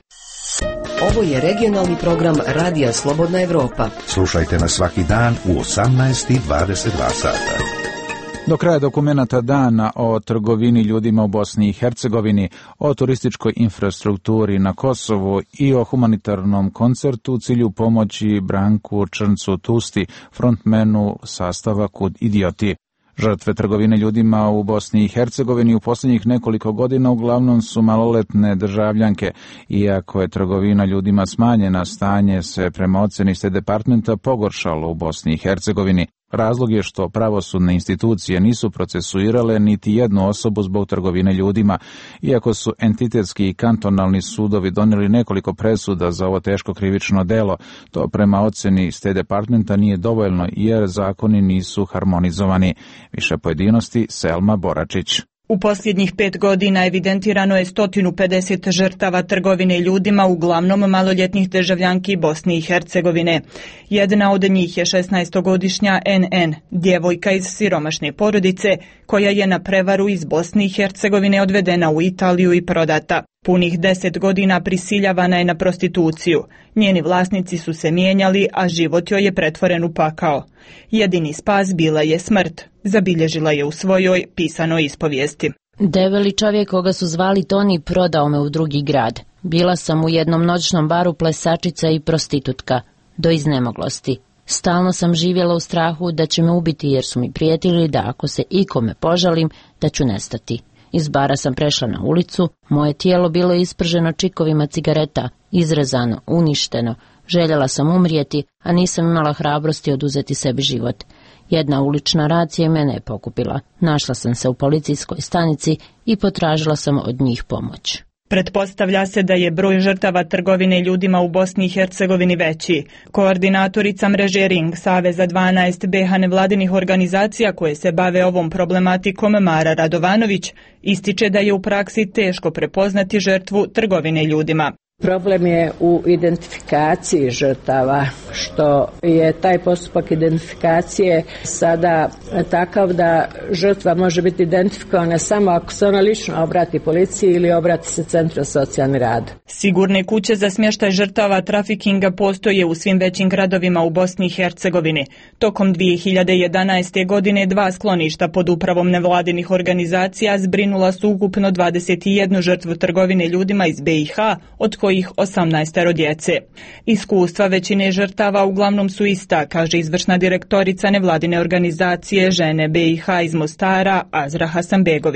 Ovo je regionalni program Radija Slobodna Evropa. Slušajte nas svaki dan u osamnaest i dvadeset dva sata. Do kraja dokumenata dana o trgovini ljudima u Bosni i Hercegovini, o turističkoj infrastrukturi na Kosovu i o humanitarnom koncertu u cilju pomoći Branku Črncu Tusti, frontmenu sastava Kud idioti. Žrtve trgovine ljudima u Bosni i Hercegovini u posljednjih nekoliko godina uglavnom su maloletne državljanke. Iako je trgovina ljudima smanjena, stanje se prema ocjeni State Departmenta pogoršalo u Bosni i Hercegovini. Razlog je što pravosudne institucije nisu procesuirale niti jednu osobu zbog trgovine ljudima, iako su entitetski i kantonalni sudovi donijeli nekoliko presuda za ovo teško krivično delo. To prema ocjeni State Departmenta nije dovoljno jer zakoni nisu harmonizovani. Više pojedinosti Selma Boračić. U posljednjih pet godina evidentirano je sto pedeset žrtava trgovine ljudima, uglavnom maloljetnih državljanki Bosne i Hercegovine. Jedna od njih je šesnaestogodišnja N N, djevojka iz siromašne porodice, koja je na prevaru iz Bosne i Hercegovine odvedena u Italiju i prodata. Punih deset godina prisiljavana je na prostituciju. Njeni vlasnici su se mijenjali, a život joj je pretvoren u pakao. Jedini spas bila je smrt, zabilježila je u svojoj pisanoj ispovijesti. Debeli čovjek koga su zvali Toni prodao me u drugi grad. Bila sam u jednom noćnom baru plesačica i prostitutka, do iznemoglosti. Stalno sam živjela u strahu da će me ubiti jer su mi prijetili da ako se ikome požalim, da ću nestati. Iz bara sam prešla na ulicu, moje tijelo bilo isprženo čikovima cigareta, izrezano, uništeno. Željela sam umrijeti, a nisam imala hrabrosti oduzeti sebi život. Jedna ulična racija mene je pokupila. Našla sam se u policijskoj stanici i potražila sam od njih pomoć. Pretpostavlja se da je broj žrtava trgovine ljudima u Bosni i Hercegovini veći. Koordinatorica mreže Ring, Saveza dvanaest B H nevladinih organizacija koje se bave ovom problematikom, Mara Radovanović, ističe da je u praksi teško prepoznati žrtvu trgovine ljudima. Problem je u identifikaciji žrtava, što je taj postupak identifikacije sada takav da žrtva može biti identifikovana samo ako se ona lično obrati policiji ili obrati se Centru za socijalni rad. Sigurne kuće za smještaj žrtava trafikinga postoje u svim većim gradovima u Bosni i Hercegovini. Tokom dvije hiljade jedanaeste. godine dva skloništa pod upravom nevladinih organizacija zbrinula su ukupno dvadeset jednu žrtvu trgovine ljudima iz B i H, od kojih osamnaestero djece. Iskustva većine žrtava uglavnom su ista, kaže izvršna direktorica nevladine organizacije Žene B i H iz Mostara, Azra Hasanbegović.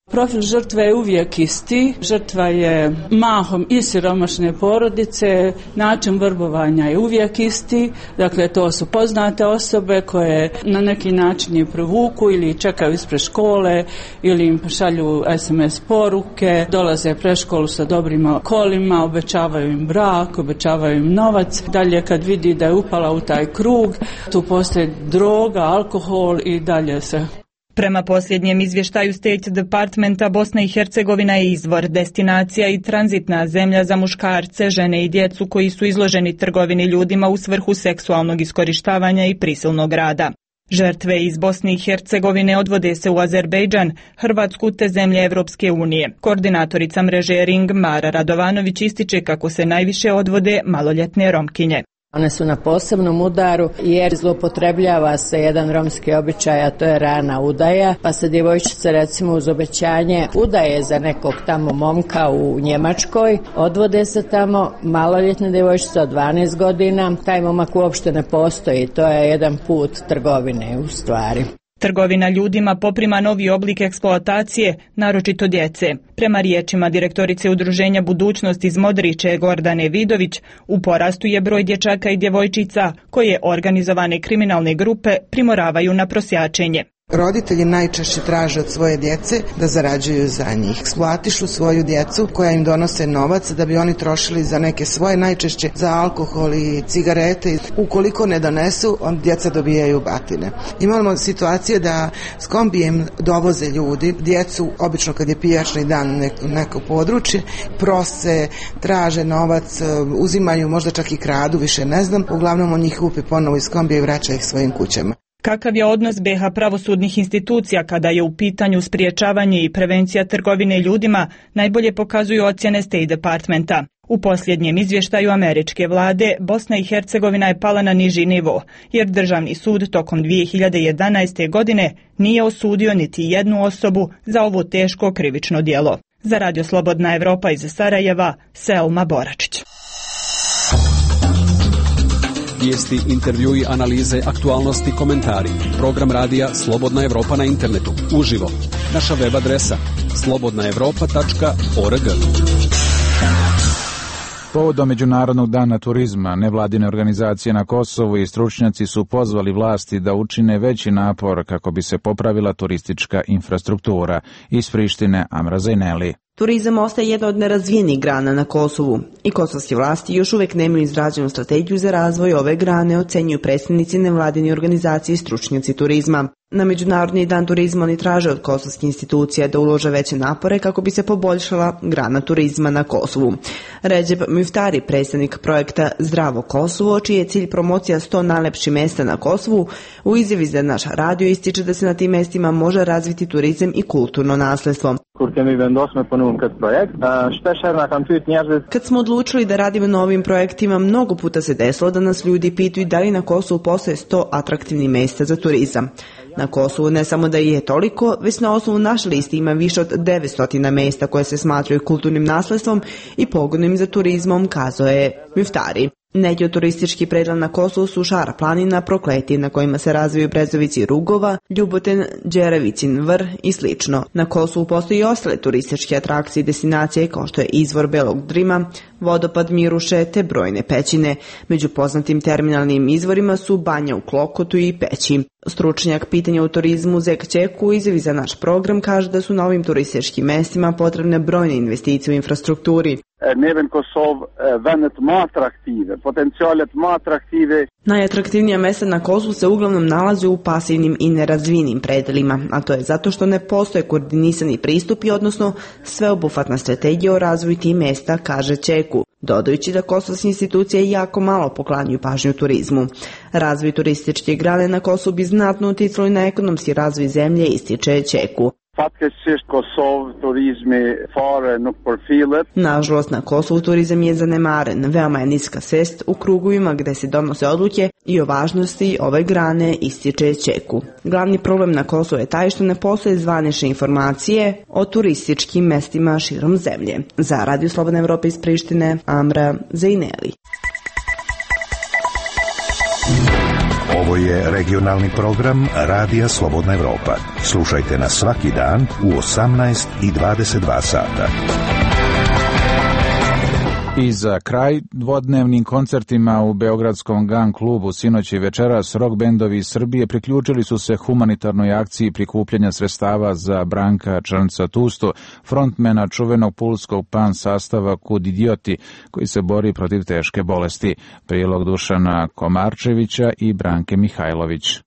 Profil žrtve je uvijek isti. Žrtva je mahom i siromašne porodice, način vrbovanja je uvijek isti. Dakle, to su poznate osobe koje na neki način je provuku ili čekaju ispred škole ili im šalju es em es poruke, dolaze pred školu sa dobrim kolima, obećavaju im brak, obećavaju im novac. Dalje kad vidi da je upala u taj krug, tu postoje droga, alkohol i dalje se... Prema posljednjem izvještaju State Departmenta, Bosna i Hercegovina je izvor, destinacija i tranzitna zemlja za muškarce, žene i djecu koji su izloženi trgovini ljudima u svrhu seksualnog iskorištavanja i prisilnog rada. Žrtve iz Bosne i Hercegovine odvode se u Azerbejdžan, Hrvatsku te zemlje Evropske unije. Koordinatorica mreže Ring Mara Radovanović ističe kako se najviše odvode maloljetne Romkinje. One su na posebnom udaru jer zloupotrebljava se jedan romski običaj, a to je rana udaja, pa se djevojčice recimo uz obećanje udaje za nekog tamo momka u Njemačkoj, odvode se tamo maloljetne djevojčice od dvanaest godina, taj momak uopšte ne postoji, to je jedan put trgovine u stvari. Trgovina ljudima poprima novi oblik eksploatacije, naročito djece. Prema riječima direktorice Udruženja Budućnost iz Modriče Gordane Vidović, u porastu je broj dječaka i djevojčica koje organizovane kriminalne grupe primoravaju na prosjačenje. Roditelji najčešće traže od svoje djece da zarađuju za njih. Eksploatišu svoju djecu koja im donose novac da bi oni trošili za neke svoje, najčešće za alkohol i cigarete. Ukoliko ne donesu, on djeca dobijaju batine. Imamo situacije da s kombijem dovoze ljudi, djecu, obično kad je pijačni dan u neko područje, prose, traže novac, uzimaju, možda čak i kradu, više ne znam. Uglavnom on njih kupi ponovo iz kombija i vraća ih svojim kućama. Kakav je odnos be ha pravosudnih institucija kada je u pitanju spriječavanje i prevencija trgovine ljudima, najbolje pokazuju ocjene State Departmenta. U posljednjem izvještaju američke vlade, Bosna i Hercegovina je pala na niži nivo, jer državni sud tokom dvije hiljade jedanaeste. godine nije osudio niti jednu osobu za ovo teško krivično djelo. Za Radio Slobodna Evropa iz Sarajeva, Selma Boračić. Vijesti, intervjui, analize, aktualnosti, komentari. Program radija Slobodna Evropa na internetu. Uživo. Naša web adresa slobodna evropa tačka org. Povodom Međunarodnog dana turizma, nevladine organizacije na Kosovu i stručnjaci su pozvali vlasti da učine veći napor kako bi se popravila turistička infrastruktura. Iz Prištine, Amra Zajneli. Turizam ostaje jedna od nerazvijenih grana na Kosovu i kosovske vlasti još uvijek nemaju izrađenu strategiju za razvoj ove grane, ocenjuju predstavnici nevladine organizacije i stručnjaci turizma. Na Međunarodni dan turizma oni traže od kosovskih institucija da ulože veće napore kako bi se poboljšala grana turizma na Kosovu. Recep Muftari, predstavnik projekta Zdravo Kosovo, čiji je cilj promocija sto najlepših mjesta na Kosovu, u izjavi za naš radio ističe da se na tim mjestima može razviti turizam i kulturno nasljedstvo. Kad smo odlučili da radimo na ovim projektima, mnogo puta se desilo da nas ljudi pitaju da li na Kosovu postoje sto atraktivnih mjesta za turizam. Na Kosovu ne samo da je toliko, već na osnovu naše liste ima više od devetsto mjesta koje se smatraju kulturnim nasljedstvom i pogodnim za turizmom, kazao je Muftari. Neki od turističkih predjela na Kosovu su Šara planina, Prokleti, na kojima se razviju brezovici Rugova, Ljuboten, Đerevicin Vr i slično. Na Kosovu postoji i ostale turističke atrakcije i destinacije kao što je izvor Belog Drima, vodopad Miruše te brojne pećine. Među poznatim terminalnim izvorima su Banja u Klokotu i Peći. Stručnjak pitanja u turizmu Zek Čeku u izjavi za naš program kaže da su na ovim turističkim mestima potrebne brojne investicije u infrastrukturi. Neven Kosov venet ma atraktive, potencijalet ma atraktive. Najatraktivnija mesta na Kosovu se uglavnom nalaze u pasivnim i nerazvijenim predelima, a to je zato što ne postoje koordinisani pristupi, odnosno sveobuhvatna strategija o razvoju tih mesta, kaže Čeku, dodajući da kosovske institucije jako malo poklanjaju pažnju turizmu. Razvoj turističke grane na Kosovu bi znatno uticalo na ekonomski razvoj zemlje, ističe Čeku. Nažalost, na Kosovu turizam je zanemaren, veoma je niska svest u krugovima gde se donose odluke i o važnosti ove grane, ističe Čeku. Glavni problem na Kosovu je taj što ne postoje zvanične informacije o turističkim mestima širom zemlje. Za Radio Slobodna Evropa iz Prištine, Amra Zajneli. Ovo je regionalni program Radija Slobodna Evropa. Slušajte nas svaki dan u osamnaest i dvadeset dva sata. I za kraj, dvodnevnim koncertima u Beogradskom Gun klubu sinoć i večeras rock bendovi iz Srbije priključili su se humanitarnoj akciji prikupljanja sredstava za Branka Črnca Tustu, frontmena čuvenog pulskog pan sastava Kud idioti, koji se bori protiv teške bolesti. Prilog Dušana Komarčevića i Branke Mihajlović.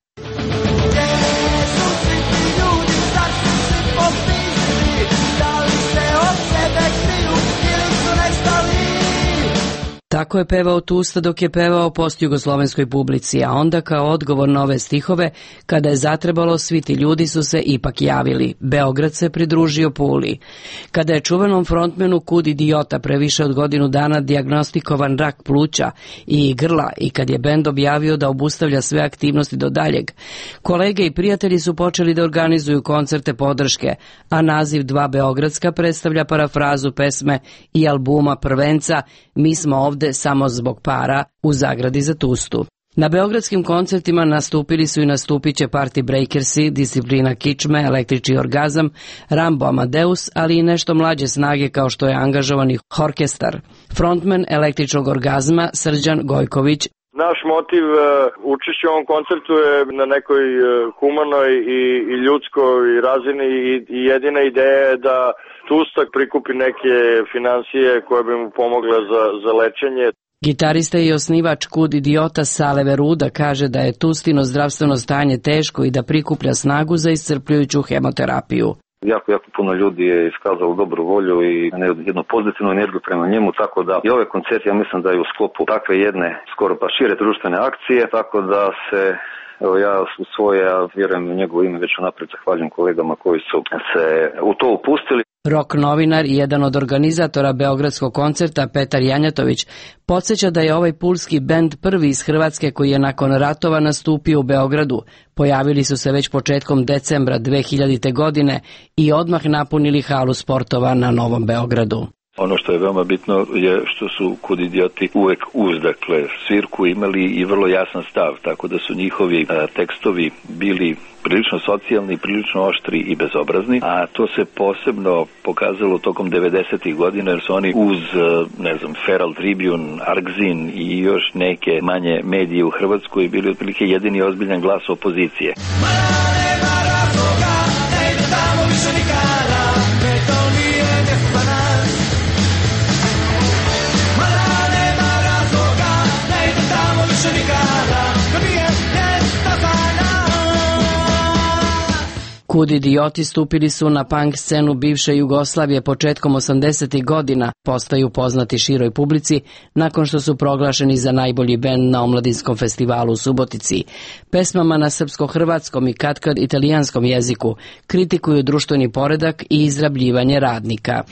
Tako je pevao Tusta dok je pevao postjugoslovenskoj publici, a onda kao odgovor na ove stihove, kada je zatrebalo, svi ti ljudi su se ipak javili. Beograd se pridružio Puli. Kada je čuvenom frontmenu Kud idiota pre više od godinu dana dijagnostikovan rak pluća i grla i kad je bend objavio da obustavlja sve aktivnosti do daljeg, kolege i prijatelji su počeli da organizuju koncerte podrške, a naziv Dva Beogradska predstavlja parafrazu pesme i albuma prvenca Mi smo ovde samo zbog para u zagradi za Tustu. Na beogradskim koncertima nastupili su i nastupit će Party Breakersi, Disciplina kičme, Električni orgazam, Rambo Amadeus, ali i nešto mlađe snage kao što je angažovani Horkestar. Frontman Električnog orgazma Srđan Gojković. Naš motiv učešća u ovom koncertu je na nekoj humanoj i, i ljudskoj razini i, i jedina ideja je da Tustak prikupi neke finansije koje bi mu pomogle za, za lečenje. Gitarista i osnivač Kud idiota Sale Veruda kaže da je Tustino zdravstveno stanje teško i da prikuplja snagu za iscrpljujuću hemoterapiju. Jako, jako puno ljudi je iskazalo dobru volju i jednu pozitivnu energiju prema njemu, tako da i ove koncerte, ja mislim da je u sklopu takve jedne skoro pa šire društvene akcije, tako da se, evo ja u svoje, ja vjerujem u njegovo ime, već unaprijed zahvaljujem kolegama koji su se u to upustili. Rock novinar i jedan od organizatora beogradskog koncerta Petar Janjatović podsjeća da je ovaj pulski bend prvi iz Hrvatske koji je nakon ratova nastupio u Beogradu. Pojavili su se već početkom decembra dve hiljadite. godine i odmah napunili halu sportova na Novom Beogradu. Ono što je veoma bitno je što su Kud idioti uvek uz, dakle, svirku imali i vrlo jasan stav, tako da su njihovi a, tekstovi bili prilično socijalni, prilično oštri i bezobrazni, a to se posebno pokazalo tokom devedesetih godina jer su oni uz, ne znam, Feral Tribune, Argzin i još neke manje medije u Hrvatskoj bili otprilike jedini ozbiljan glas opozicije. Kud idioti stupili su na punk scenu bivše Jugoslavije početkom osamdesetih godina, postaju poznati široj publici nakon što su proglašeni za najbolji bend na omladinskom festivalu u Subotici. Pesmama na srpsko-hrvatskom i katkad italijanskom jeziku kritikuju društveni poredak i izrabljivanje radnika.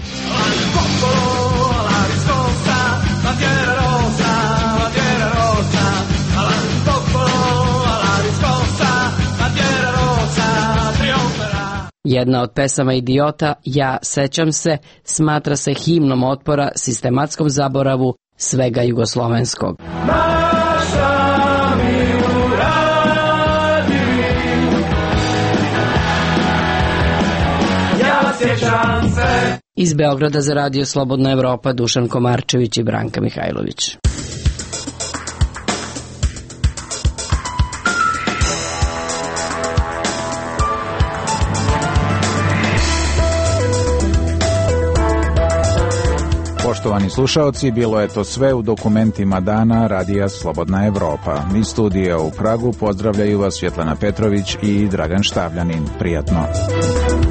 Jedna od pesama idiota, Ja sećam se, smatra se himnom otpora sistematskom zaboravu svega jugoslovenskog. Ja sjećam se. Iz Beograda za Radio Slobodna Evropa Dušan Komarčević i Branka Mihajlović. Poštovani slušaoci, bilo je to sve u dokumentima dana Radija Slobodna Evropa. Iz studija u Pragu pozdravljaju vas Svjetlana Petrović i Dragan Štavljanin. Prijatno.